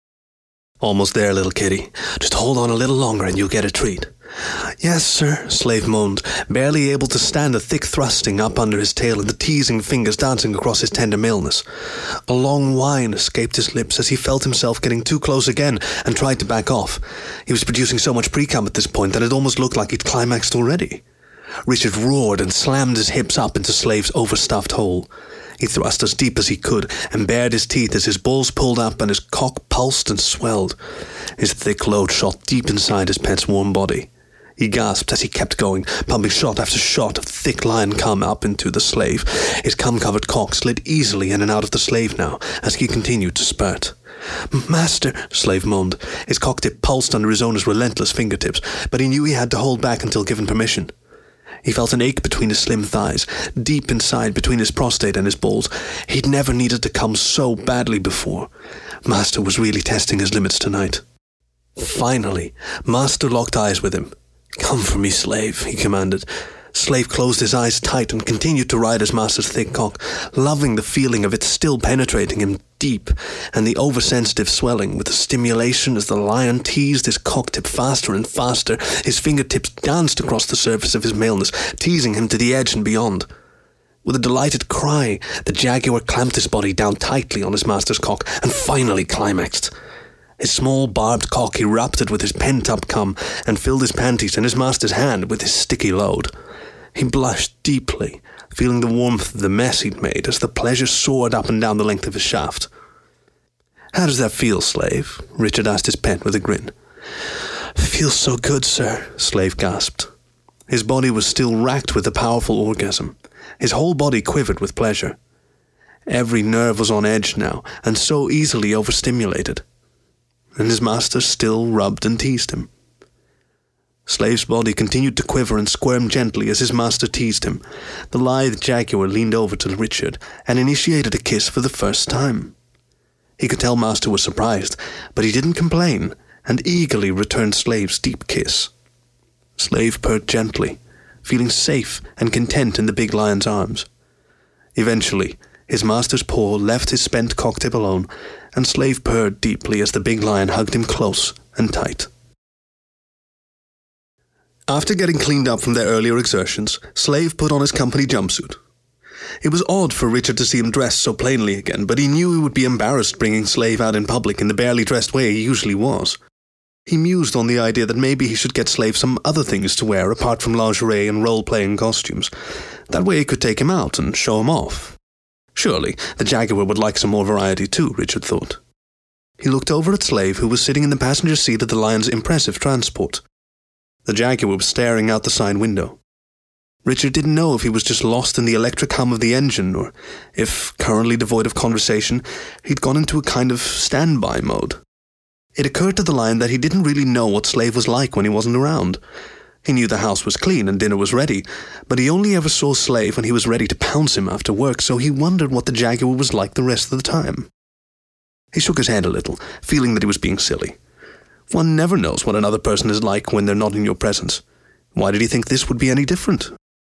"Almost there, little kitty. Just hold on a little longer and you'll get a treat." "Yes, sir," Slave moaned, barely able to stand the thick thrusting up under his tail and the teasing fingers dancing across his tender maleness. A long whine escaped his lips as he felt himself getting too close again and tried to back off. He was producing so much pre-cum at this point that it almost looked like he'd climaxed already. Richard roared and slammed his hips up into Slave's overstuffed hole. He thrust as deep as he could and bared his teeth as his balls pulled up and his cock pulsed and swelled. His thick load shot deep inside his pet's warm body. He gasped as he kept going, pumping shot after shot of thick lion cum up into the Slave. His cum-covered cock slid easily in and out of the Slave now as he continued to spurt. "Master," Slave moaned. His cock-tip pulsed under his owner's relentless fingertips, but he knew he had to hold back until given permission. He felt an ache between his slim thighs, deep inside between his prostate and his balls. He'd never needed to come so badly before. Master was really testing his limits tonight. Finally, Master locked eyes with him. "Come for me, Slave," he commanded. Slave closed his eyes tight and continued to ride his master's thick cock, loving the feeling of it still penetrating him deep, and the oversensitive swelling with the stimulation as the lion teased his cock tip faster and faster. His fingertips danced across the surface of his maleness, teasing him to the edge and beyond. With a delighted cry, the jaguar clamped his body down tightly on his master's cock and finally climaxed. His small barbed cock erupted with his pent-up cum and filled his panties and his master's hand with his sticky load. He blushed deeply, feeling the warmth of the mess he'd made as the pleasure soared up and down the length of his shaft. "How does that feel, Slave?" Richard asked his pet with a grin. "Feels so good, sir," Slave gasped. His body was still racked with a powerful orgasm. His whole body quivered with pleasure. Every nerve was on edge now, and so easily overstimulated. And his master still rubbed and teased him. Slave's body continued to quiver and squirm gently as his master teased him. The lithe jaguar leaned over to Richard and initiated a kiss for the first time. He could tell Master was surprised, but he didn't complain and eagerly returned Slave's deep kiss. Slave purred gently, feeling safe and content in the big lion's arms. Eventually, his master's paw left his spent cock-tip alone, and Slave purred deeply as the big lion hugged him close and tight. After getting cleaned up from their earlier exertions, Slave put on his company jumpsuit, It was odd for Richard to see him dressed so plainly again, but he knew he would be embarrassed bringing Slave out in public in the barely dressed way he usually was. He mused on the idea that maybe he should get Slave some other things to wear apart from lingerie and role-playing costumes. That way he could take him out and show him off. Surely, the Jaguar would like some more variety too, Richard thought. He looked over at Slave, who was sitting in the passenger seat of the Lion's impressive transport. The Jaguar was staring out the side window. Richard didn't know if he was just lost in the electric hum of the engine, or if, currently devoid of conversation, he'd gone into a kind of standby mode. It occurred to the Lion that he didn't really know what Slave was like when he wasn't around. He knew the house was clean and dinner was ready, but he only ever saw Slave when he was ready to pounce him after work, so he wondered what the Jaguar was like the rest of the time. He shook his head a little, feeling that he was being silly. One never knows what another person is like when they're not in your presence. Why did he think this would be any different?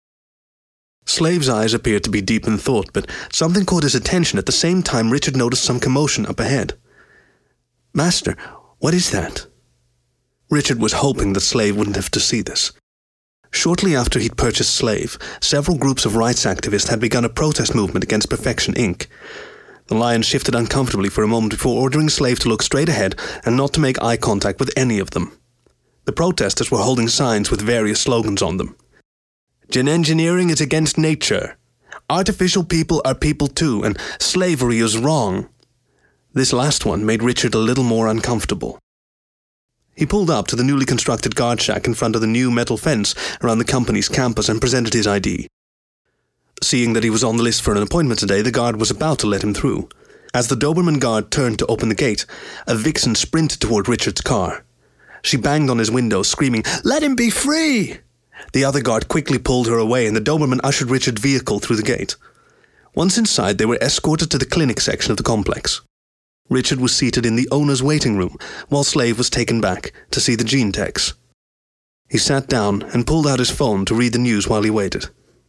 Slave's eyes appeared to be deep in thought, but something caught his attention at the same time Richard noticed some commotion up ahead. "Master, what is that?" Richard was hoping that Slave wouldn't have to see this. Shortly after he'd purchased Slave, several groups of rights activists had begun a protest movement against Perfection Incorporated. The Lion shifted uncomfortably for a moment before ordering Slave to look straight ahead and not to make eye contact with any of them. The protesters were holding signs with various slogans on them. "Gen engineering is against nature. Artificial people are people too, and slavery is wrong." This last one made Richard a little more uncomfortable. He pulled up to the newly constructed guard shack in front of the new metal fence around the company's campus and presented his I D. Seeing that he was on the list for an appointment today, the guard was about to let him through. As the Doberman guard turned to open the gate, a vixen sprinted toward Richard's car. She banged on his window, screaming, "Let him be free!" The other guard quickly pulled her away, and the Doberman ushered Richard's vehicle through the gate. Once inside, they were escorted to the clinic section of the complex. Richard was seated in the owner's waiting room, while Slave was taken back to see the gene techs. He sat down and pulled out his phone to read the news while he waited.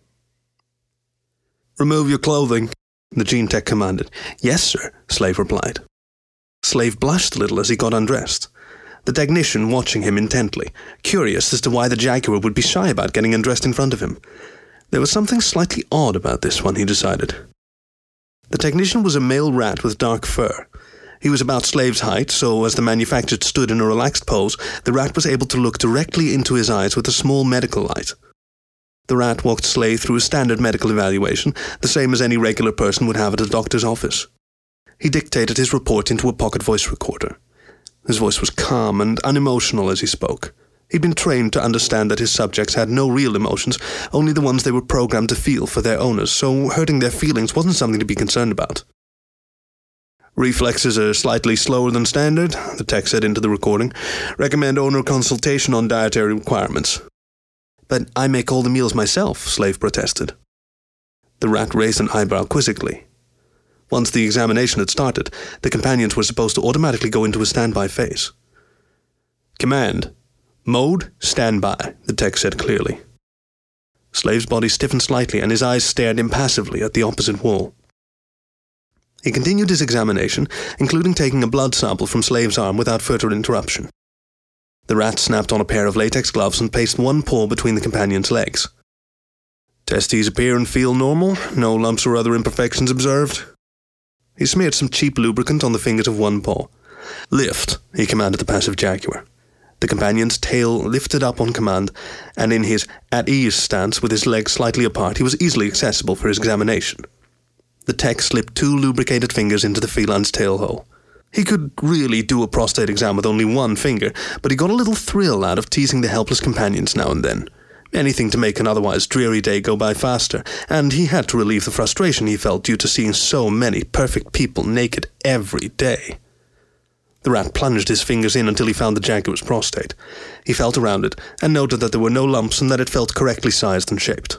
"Remove your clothing," the gene tech commanded. "Yes, sir," Slave replied. Slave blushed a little as he got undressed, the technician watching him intently, curious as to why the Jaguar would be shy about getting undressed in front of him. There was something slightly odd about this one, he decided. The technician was a male rat with dark fur. He was about Slave's height, so as the manufacturer stood in a relaxed pose, the rat was able to look directly into his eyes with a small medical light. The rat walked Slave through a standard medical evaluation, the same as any regular person would have at a doctor's office. He dictated his report into a pocket voice recorder. His voice was calm and unemotional as he spoke. He'd been trained to understand that his subjects had no real emotions, only the ones they were programmed to feel for their owners, so hurting their feelings wasn't something to be concerned about. "Reflexes are slightly slower than standard," the tech said into the recording. "Recommend owner consultation on dietary requirements." "But I make all the meals myself," Slave protested. The rat raised an eyebrow quizzically. Once the examination had started, the companions were supposed to automatically go into a standby phase. "Command. Mode, standby," the tech said clearly. Slave's body stiffened slightly and his eyes stared impassively at the opposite wall. He continued his examination, including taking a blood sample from Slave's arm without further interruption. The rat snapped on a pair of latex gloves and placed one paw between the companion's legs. "Testes appear and feel normal. No lumps or other imperfections observed." He smeared some cheap lubricant on the fingers of one paw. "Lift," he commanded the passive Jaguar. The companion's tail lifted up on command, and in his at-ease stance with his legs slightly apart, he was easily accessible for his examination. The tech slipped two lubricated fingers into the feline's tail hole. He could really do a prostate exam with only one finger, but he got a little thrill out of teasing the helpless companions now and then. Anything to make an otherwise dreary day go by faster, and he had to relieve the frustration he felt due to seeing so many perfect people naked every day. The rat plunged his fingers in until he found the Jaguar's prostate. He felt around it and noted that there were no lumps and that it felt correctly sized and shaped.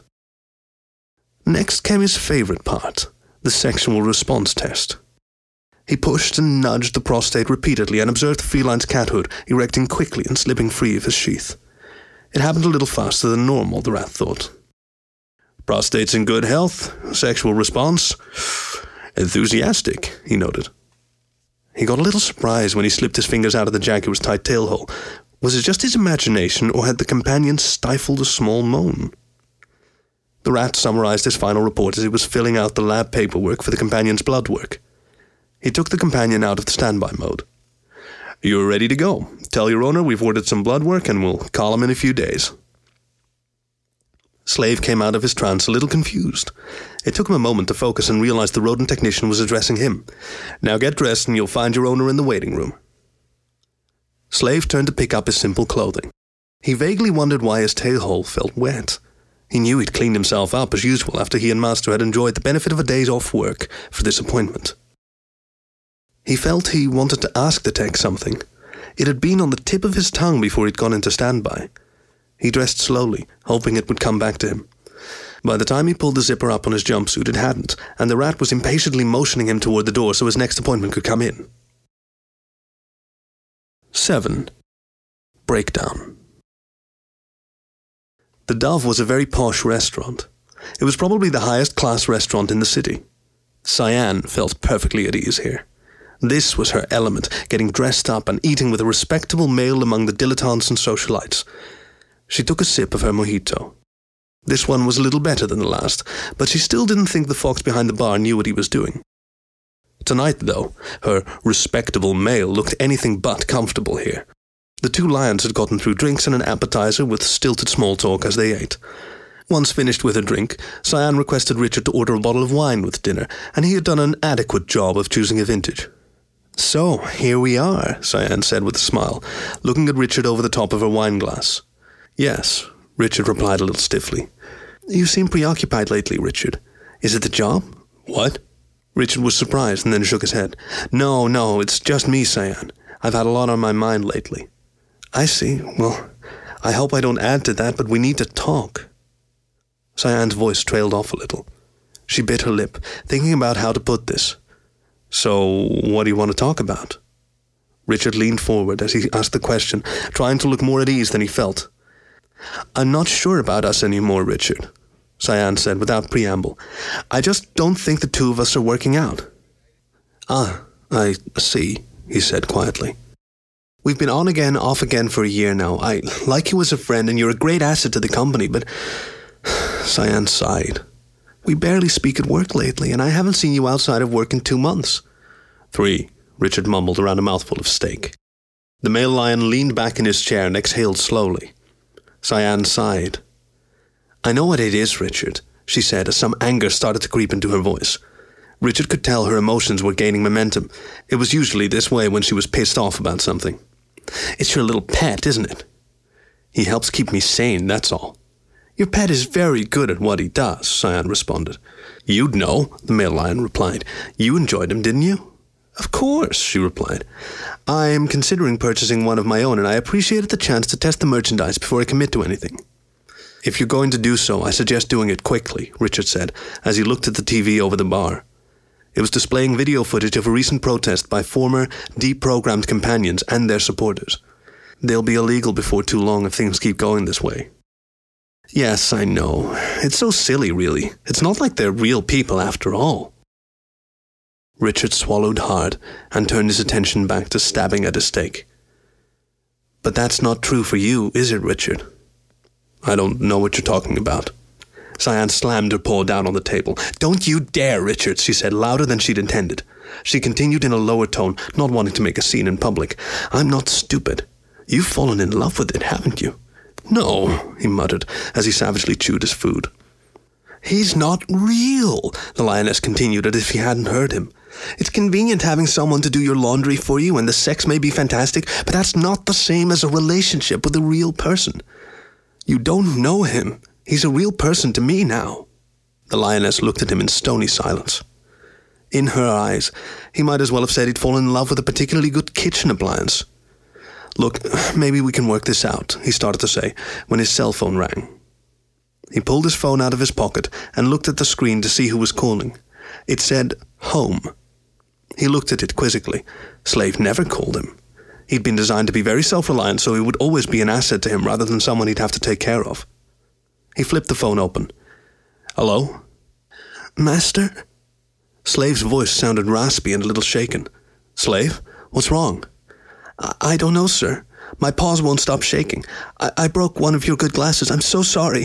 Next came his favorite part, the sexual response test. He pushed and nudged the prostate repeatedly and observed the feline's cathood erecting quickly and slipping free of his sheath. It happened a little faster than normal, the rat thought. "Prostate's in good health. Sexual response? Enthusiastic," he noted. He got a little surprised when he slipped his fingers out of the Jaguar's tight tail hole. Was it just his imagination, or had the companion stifled a small moan? The rat summarized his final report as he was filling out the lab paperwork for the companion's blood work. He took the companion out of the standby mode. "You're ready to go. Tell your owner we've ordered some blood work and we'll call him in a few days." Slave came out of his trance a little confused. It took him a moment to focus and realize the rodent technician was addressing him. "Now get dressed and you'll find your owner in the waiting room." Slave turned to pick up his simple clothing. He vaguely wondered why his tail hole felt wet. He knew he'd cleaned himself up as usual after he and Master had enjoyed the benefit of a day's off work for this appointment. He felt he wanted to ask the tech something. It had been on the tip of his tongue before he'd gone into standby. He dressed slowly, hoping it would come back to him. By the time he pulled the zipper up on his jumpsuit, it hadn't, and the rat was impatiently motioning him toward the door so his next appointment could come in. seven. Breakdown. The Dove was a very posh restaurant. It was probably the highest-class restaurant in the city. Cyan felt perfectly at ease here. This was her element, getting dressed up and eating with a respectable male among the dilettantes and socialites. She took a sip of her mojito. This one was a little better than the last, but she still didn't think the fox behind the bar knew what he was doing. Tonight, though, her respectable male looked anything but comfortable here. The two lions had gotten through drinks and an appetizer with stilted small talk as they ate. Once finished with her drink, Cyan requested Richard to order a bottle of wine with dinner, and he had done an adequate job of choosing a vintage. "So, here we are," Cyan said with a smile, looking at Richard over the top of her wine glass. "Yes," Richard replied a little stiffly. "You seem preoccupied lately, Richard. Is it the job?" "What?" Richard was surprised and then shook his head. "No, no, it's just me, Cyan. I've had a lot on my mind lately." "I see. Well, I hope I don't add to that, but we need to talk." Cyan's voice trailed off a little. She bit her lip, thinking about how to put this. "So, what do you want to talk about?" Richard leaned forward as he asked the question, trying to look more at ease than he felt. "I'm not sure about us anymore, Richard," Cyan said without preamble. "I just don't think the two of us are working out." "Ah, I see," he said quietly. "We've been on again, off again for a year now. I like you as a friend and you're a great asset to the company, but..." Cyan sighed. "We barely speak at work lately, and I haven't seen you outside of work in two months. Three, Richard mumbled around a mouthful of steak. The male lion leaned back in his chair and exhaled slowly. Cyan sighed. "I know what it is, Richard," she said as some anger started to creep into her voice. Richard could tell her emotions were gaining momentum. It was usually this way when she was pissed off about something. "It's your little pet, isn't it?" "He helps keep me sane, that's all." "Your pet is very good at what he does," Cyan responded. "You'd know," the male lion replied. "You enjoyed him, didn't you?" "Of course," she replied. "I'm considering purchasing one of my own, and I appreciated the chance to test the merchandise before I commit to anything." "If you're going to do so, I suggest doing it quickly," Richard said, as he looked at the T V over the bar. It was displaying video footage of a recent protest by former, deprogrammed companions and their supporters. They'll be illegal before too long if things keep going this way. "Yes, I know. It's so silly, really. It's not like they're real people after all." Richard swallowed hard and turned his attention back to stabbing at his steak. "But that's not true for you, is it, Richard?" "I don't know what you're talking about." Cyan slammed her paw down on the table. "Don't you dare, Richard," she said, louder than she'd intended. She continued in a lower tone, not wanting to make a scene in public. "I'm not stupid. You've fallen in love with it, haven't you?" "No," he muttered, as he savagely chewed his food. "He's not real," the lioness continued as if he hadn't heard him. "It's convenient having someone to do your laundry for you, and the sex may be fantastic, but that's not the same as a relationship with a real person. You don't know him. He's a real person to me now." The lioness looked at him in stony silence. In her eyes, he might as well have said he'd fallen in love with a particularly good kitchen appliance. "Look, maybe we can work this out," he started to say, when his cell phone rang. He pulled his phone out of his pocket and looked at the screen to see who was calling. It said, "Home." He looked at it quizzically. Slave never called him. He'd been designed to be very self-reliant, so he would always be an asset to him rather than someone he'd have to take care of. He flipped the phone open. "Hello?" "Master?" Slave's voice sounded raspy and a little shaken. "Slave? What's wrong?" I, I don't know, sir. My paws won't stop shaking. I-, I broke one of your good glasses. I'm so sorry."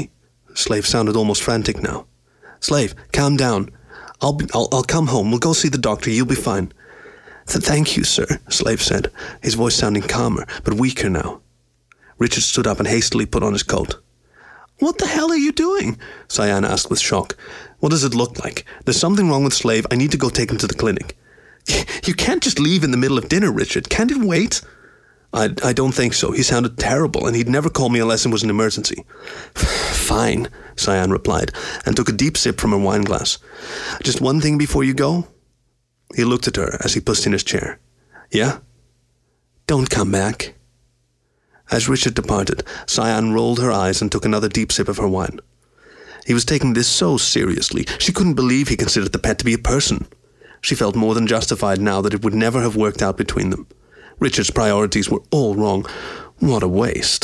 Slave sounded almost frantic now. Slave, calm down. I'll, be, I'll, I'll come home. We'll go see the doctor. You'll be fine. Th- thank you, sir, Slave said, his voice sounding calmer, but weaker now. Richard stood up and hastily put on his coat. What the hell are you doing? Cyan asked with shock. What does it look like? There's something wrong with Slave. I need to go take him to the clinic. You can't just leave in the middle of dinner, Richard. Can't it wait? I, I don't think so. He sounded terrible, and he'd never call me unless it was an emergency. Fine, Cyan replied, and took a deep sip from her wine glass. Just one thing before you go? He looked at her as he pushed in his chair. Yeah? Don't come back. As Richard departed, Cyan rolled her eyes and took another deep sip of her wine. He was taking this so seriously, she couldn't believe he considered the pet to be a person. She felt more than justified now that it would never have worked out between them. Richard's priorities were all wrong. What a waste.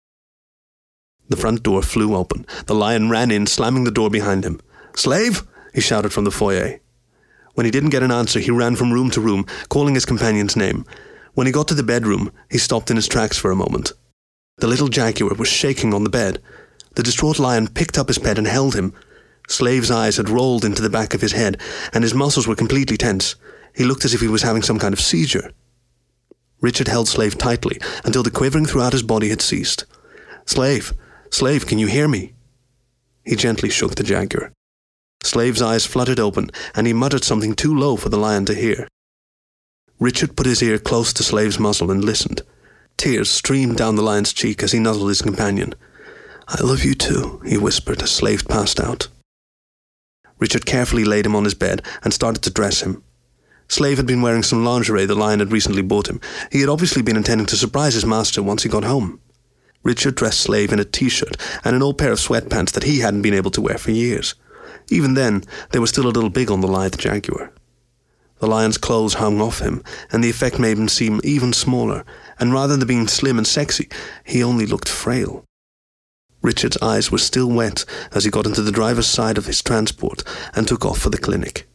The front door flew open. The lion ran in, slamming the door behind him. Slave! He shouted from the foyer. When he didn't get an answer, he ran from room to room, calling his companion's name. When he got to the bedroom, he stopped in his tracks for a moment. The little jaguar was shaking on the bed. The distraught lion picked up his pet and held him. Slave's eyes had rolled into the back of his head, and his muscles were completely tense. He looked as if he was having some kind of seizure. Richard held Slave tightly until the quivering throughout his body had ceased. Slave, Slave, can you hear me? He gently shook the jaguar. Slave's eyes fluttered open, and he muttered something too low for the lion to hear. Richard put his ear close to Slave's muzzle and listened. Tears streamed down the lion's cheek as he nuzzled his companion. I love you too, he whispered as Slave passed out. Richard carefully laid him on his bed and started to dress him. Slave had been wearing some lingerie the lion had recently bought him. He had obviously been intending to surprise his master once he got home. Richard dressed Slave in a t-shirt and an old pair of sweatpants that he hadn't been able to wear for years. Even then, they were still a little big on the lithe jaguar. The lion's clothes hung off him, and the effect made him seem even smaller, and rather than being slim and sexy, he only looked frail. Richard's eyes were still wet as he got into the driver's side of his transport and took off for the clinic.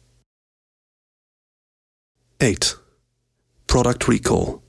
eight. Product recall.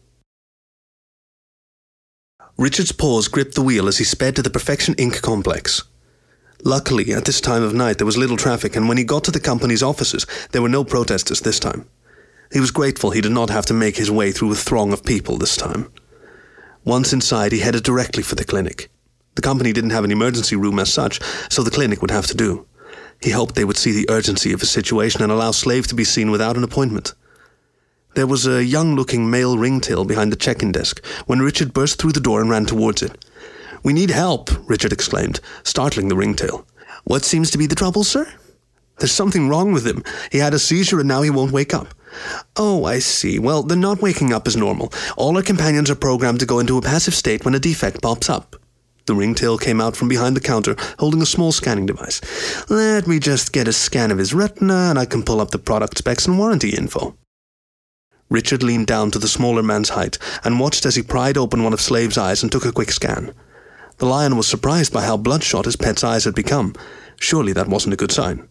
Richard's paws gripped the wheel as he sped to the Perfection Incorporated complex. Luckily, at this time of night there was little traffic, and when he got to the company's offices, there were no protesters this time. He was grateful he did not have to make his way through a throng of people this time. Once inside, he headed directly for the clinic. The company didn't have an emergency room as such, so the clinic would have to do. He hoped they would see the urgency of his situation and allow Slave to be seen without an appointment. There was a young-looking male ringtail behind the check-in desk when Richard burst through the door and ran towards it. "We need help," Richard exclaimed, startling the ringtail. "What seems to be the trouble, sir?" "There's something wrong with him. He had a seizure and now he won't wake up." "Oh, I see. Well, then not waking up is normal. All our companions are programmed to go into a passive state when a defect pops up." The ringtail came out from behind the counter, holding a small scanning device. "Let me just get a scan of his retina and I can pull up the product specs and warranty info." Richard leaned down to the smaller man's height and watched as he pried open one of Slave's eyes and took a quick scan. The lion was surprised by how bloodshot his pet's eyes had become. Surely that wasn't a good sign.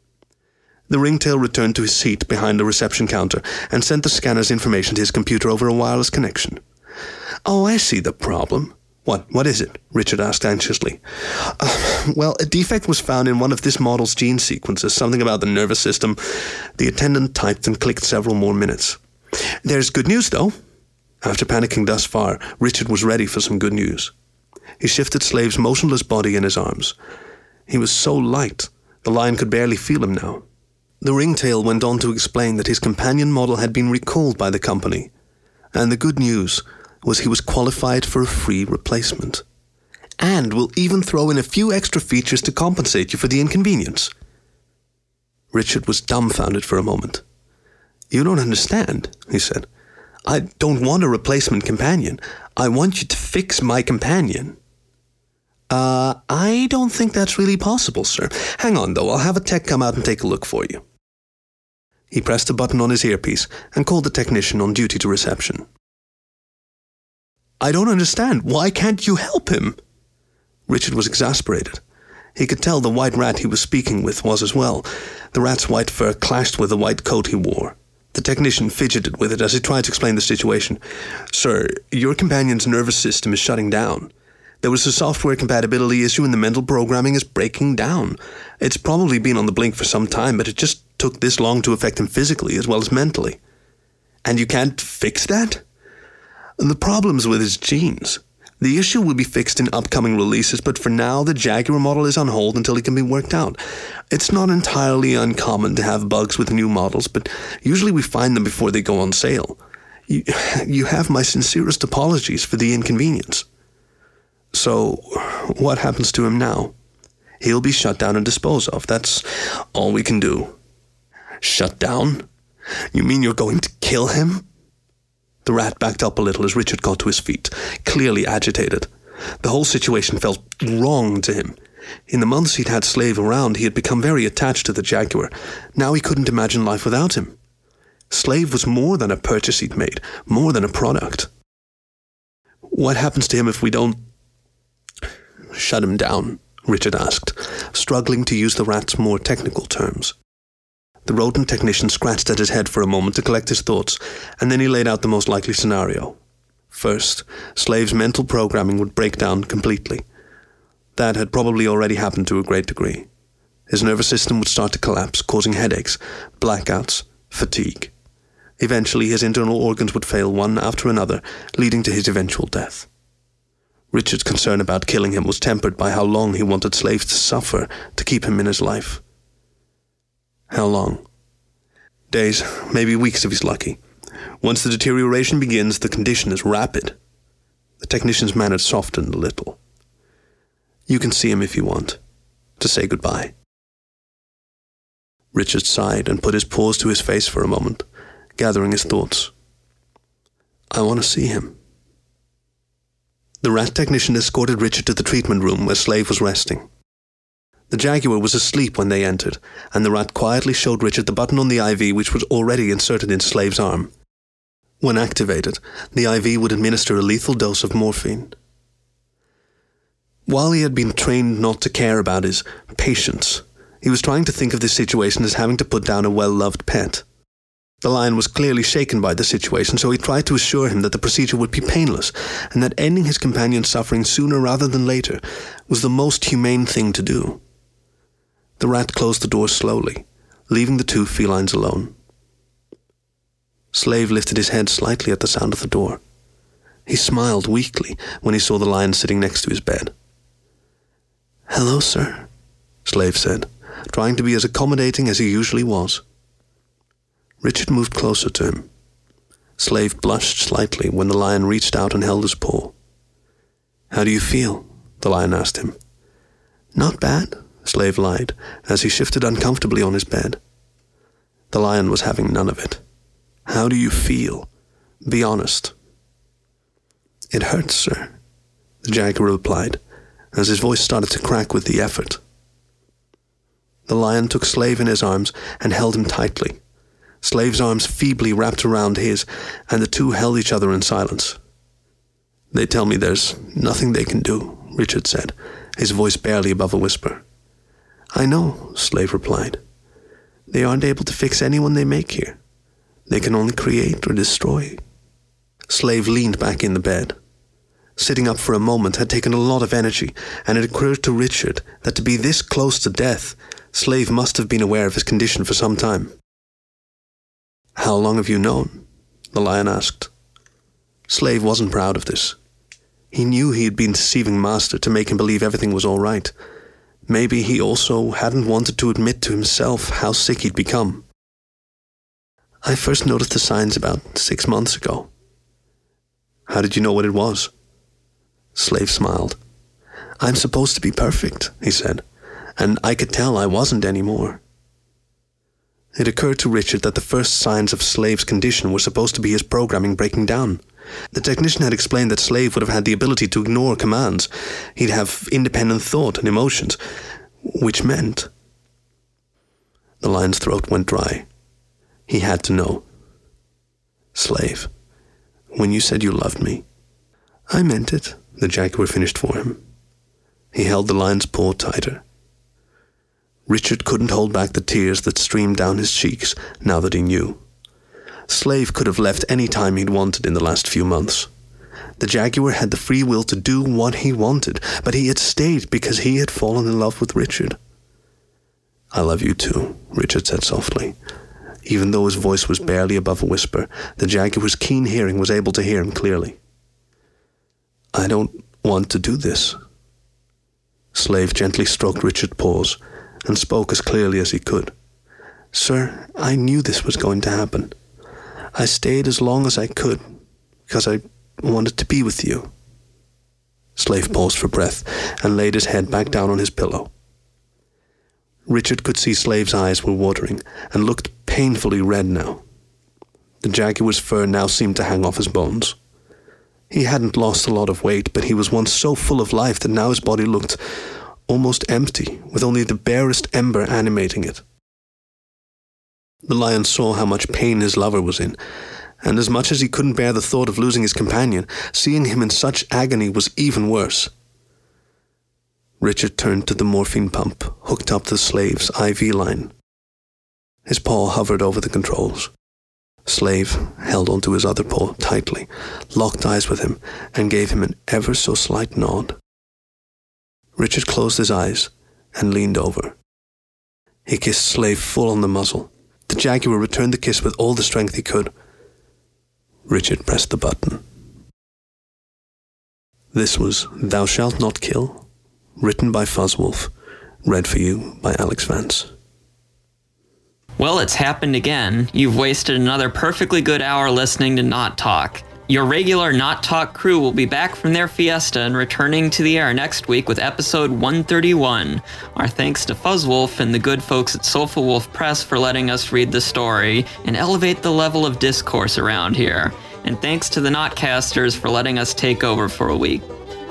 The ringtail returned to his seat behind the reception counter and sent the scanner's information to his computer over a wireless connection. "Oh, I see the problem." What, what is it?" Richard asked anxiously. Uh, well, a defect was found in one of this model's gene sequences, something about the nervous system. The attendant typed and clicked several more minutes. "There's good news, though." After panicking thus far, Richard was ready for some good news. He shifted Slave's motionless body in his arms. He was so light, the lion could barely feel him now. The ringtail went on to explain that his companion model had been recalled by the company, and the good news was he was qualified for a free replacement. "And we'll even throw in a few extra features to compensate you for the inconvenience." Richard was dumbfounded for a moment. "You don't understand," he said. "I don't want a replacement companion. I want you to fix my companion." Uh, I don't think that's really possible, sir. Hang on, though. I'll have a tech come out and take a look for you." He pressed a button on his earpiece and called the technician on duty to reception. "I don't understand. Why can't you help him?" Richard was exasperated. He could tell the white rat he was speaking with was as well. The rat's white fur clashed with the white coat he wore. The technician fidgeted with it as he tried to explain the situation. "Sir, your companion's nervous system is shutting down. There was a software compatibility issue and the mental programming is breaking down. It's probably been on the blink for some time, but it just took this long to affect him physically as well as mentally. And you can't fix that? The problem's with his genes. The issue will be fixed in upcoming releases, but for now the Jaguar model is on hold until it can be worked out. It's not entirely uncommon to have bugs with new models, but usually we find them before they go on sale. You, you have my sincerest apologies for the inconvenience. So, what happens to him now? He'll be shut down and disposed of. That's all we can do. Shut down? You mean you're going to kill him? The rat backed up a little as Richard got to his feet, clearly agitated. The whole situation felt wrong to him. In the months he'd had Slave around, he had become very attached to the Jaguar. Now he couldn't imagine life without him. Slave was more than a purchase he'd made, more than a product. What happens to him if we don't shut him down? Richard asked, struggling to use the rat's more technical terms. The rodent technician scratched at his head for a moment to collect his thoughts, and then he laid out the most likely scenario. First, Slave's mental programming would break down completely. That had probably already happened to a great degree. His nervous system would start to collapse, causing headaches, blackouts, fatigue. Eventually, his internal organs would fail one after another, leading to his eventual death. Richard's concern about killing him was tempered by how long he wanted Slave to suffer to keep him in his life. How long? Days, maybe weeks if he's lucky. Once the deterioration begins, the condition is rapid. The technician's manner softened a little. You can see him if you want, to say goodbye. Richard sighed and put his paws to his face for a moment, gathering his thoughts. I want to see him. The rat technician escorted Richard to the treatment room where Slave was resting. The Jaguar was asleep when they entered, and the rat quietly showed Richard the button on the I V which was already inserted into Slave's arm. When activated, the I V would administer a lethal dose of morphine. While he had been trained not to care about his patients, he was trying to think of this situation as having to put down a well-loved pet. The lion was clearly shaken by the situation, so he tried to assure him that the procedure would be painless, and that ending his companion's suffering sooner rather than later was the most humane thing to do. The rat closed the door slowly, leaving the two felines alone. Slave lifted his head slightly at the sound of the door. He smiled weakly when he saw the lion sitting next to his bed. "Hello, sir," Slave said, trying to be as accommodating as he usually was. Richard moved closer to him. Slave blushed slightly when the lion reached out and held his paw. "How do you feel?" the lion asked him. "Not bad," Slave lied, as he shifted uncomfortably on his bed. The lion was having none of it. "How do you feel? Be honest." "It hurts, sir," the Jaguar replied, as his voice started to crack with the effort. The lion took Slave in his arms and held him tightly. Slave's arms feebly wrapped around his, and the two held each other in silence. "They tell me there's nothing they can do," Richard said, his voice barely above a whisper. "I know," Slave replied. "They aren't able to fix anyone they make here. They can only create or destroy." Slave leaned back in the bed. Sitting up for a moment had taken a lot of energy, and it occurred to Richard that to be this close to death, Slave must have been aware of his condition for some time. "How long have you known?" the lion asked. Slave wasn't proud of this. He knew he had been deceiving Master to make him believe everything was all right. Maybe he also hadn't wanted to admit to himself how sick he'd become. "I first noticed the signs about six months ago." "How did you know what it was?" Slave smiled. "I'm supposed to be perfect," he said, "and I could tell I wasn't anymore." It occurred to Richard that the first signs of Slave's condition were supposed to be his programming breaking down. The technician had explained that Slave would have had the ability to ignore commands. He'd have independent thought and emotions, which meant... The lion's throat went dry. He had to know. "Slave, when you said you loved me..." "I meant it," the Jaguar finished for him. He held the lion's paw tighter. Richard couldn't hold back the tears that streamed down his cheeks now that he knew. Slave could have left any time he'd wanted in the last few months. The Jaguar had the free will to do what he wanted, but he had stayed because he had fallen in love with Richard. "I love you too," Richard said softly. Even though his voice was barely above a whisper, the Jaguar's keen hearing was able to hear him clearly. "I don't want to do this." Slave gently stroked Richard's paws and spoke as clearly as he could. "Sir, I knew this was going to happen. I stayed as long as I could because I wanted to be with you." Slave paused for breath and laid his head back down on his pillow. Richard could see Slave's eyes were watering and looked painfully red now. The Jaguar's fur now seemed to hang off his bones. He hadn't lost a lot of weight, but he was once so full of life that now his body looked almost empty, with only the barest ember animating it. The lion saw how much pain his lover was in, and as much as he couldn't bear the thought of losing his companion, seeing him in such agony was even worse. Richard turned to the morphine pump, hooked up to the Slave's I V line. His paw hovered over the controls. Slave held onto his other paw tightly, locked eyes with him, and gave him an ever so slight nod. Richard closed his eyes and leaned over. He kissed Slave full on the muzzle. The Jaguar returned the kiss with all the strength he could. Richard pressed the button. This was Thou Shalt Not Kill, written by Fuzzwolf, read for you by Alex Vance. Well, it's happened again. You've wasted another perfectly good hour listening to Not Talk. Your regular Not Talk crew will be back from their fiesta and returning to the air next week with episode one thirty-one. Our thanks to Fuzzwolf and the good folks at Soulful Wolf Press for letting us read the story and elevate the level of discourse around here. And thanks to the Notcasters for letting us take over for a week.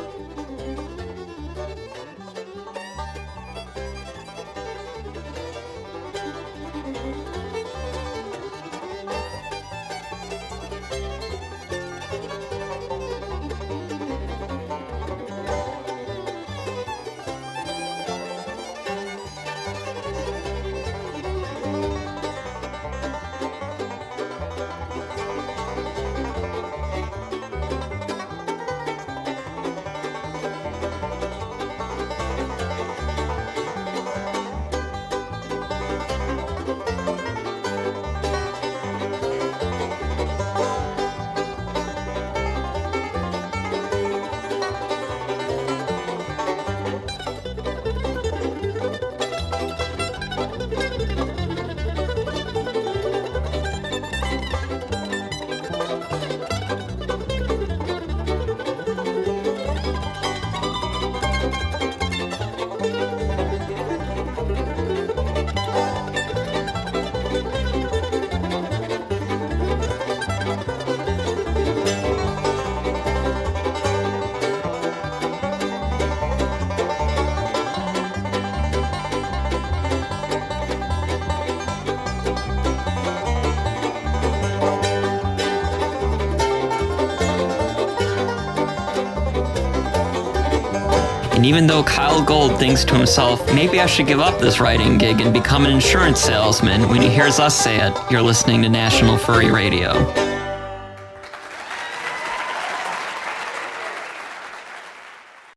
And even though Kyle Gold thinks to himself, maybe I should give up this writing gig and become an insurance salesman, when he hears us say it, you're listening to National Furry Radio.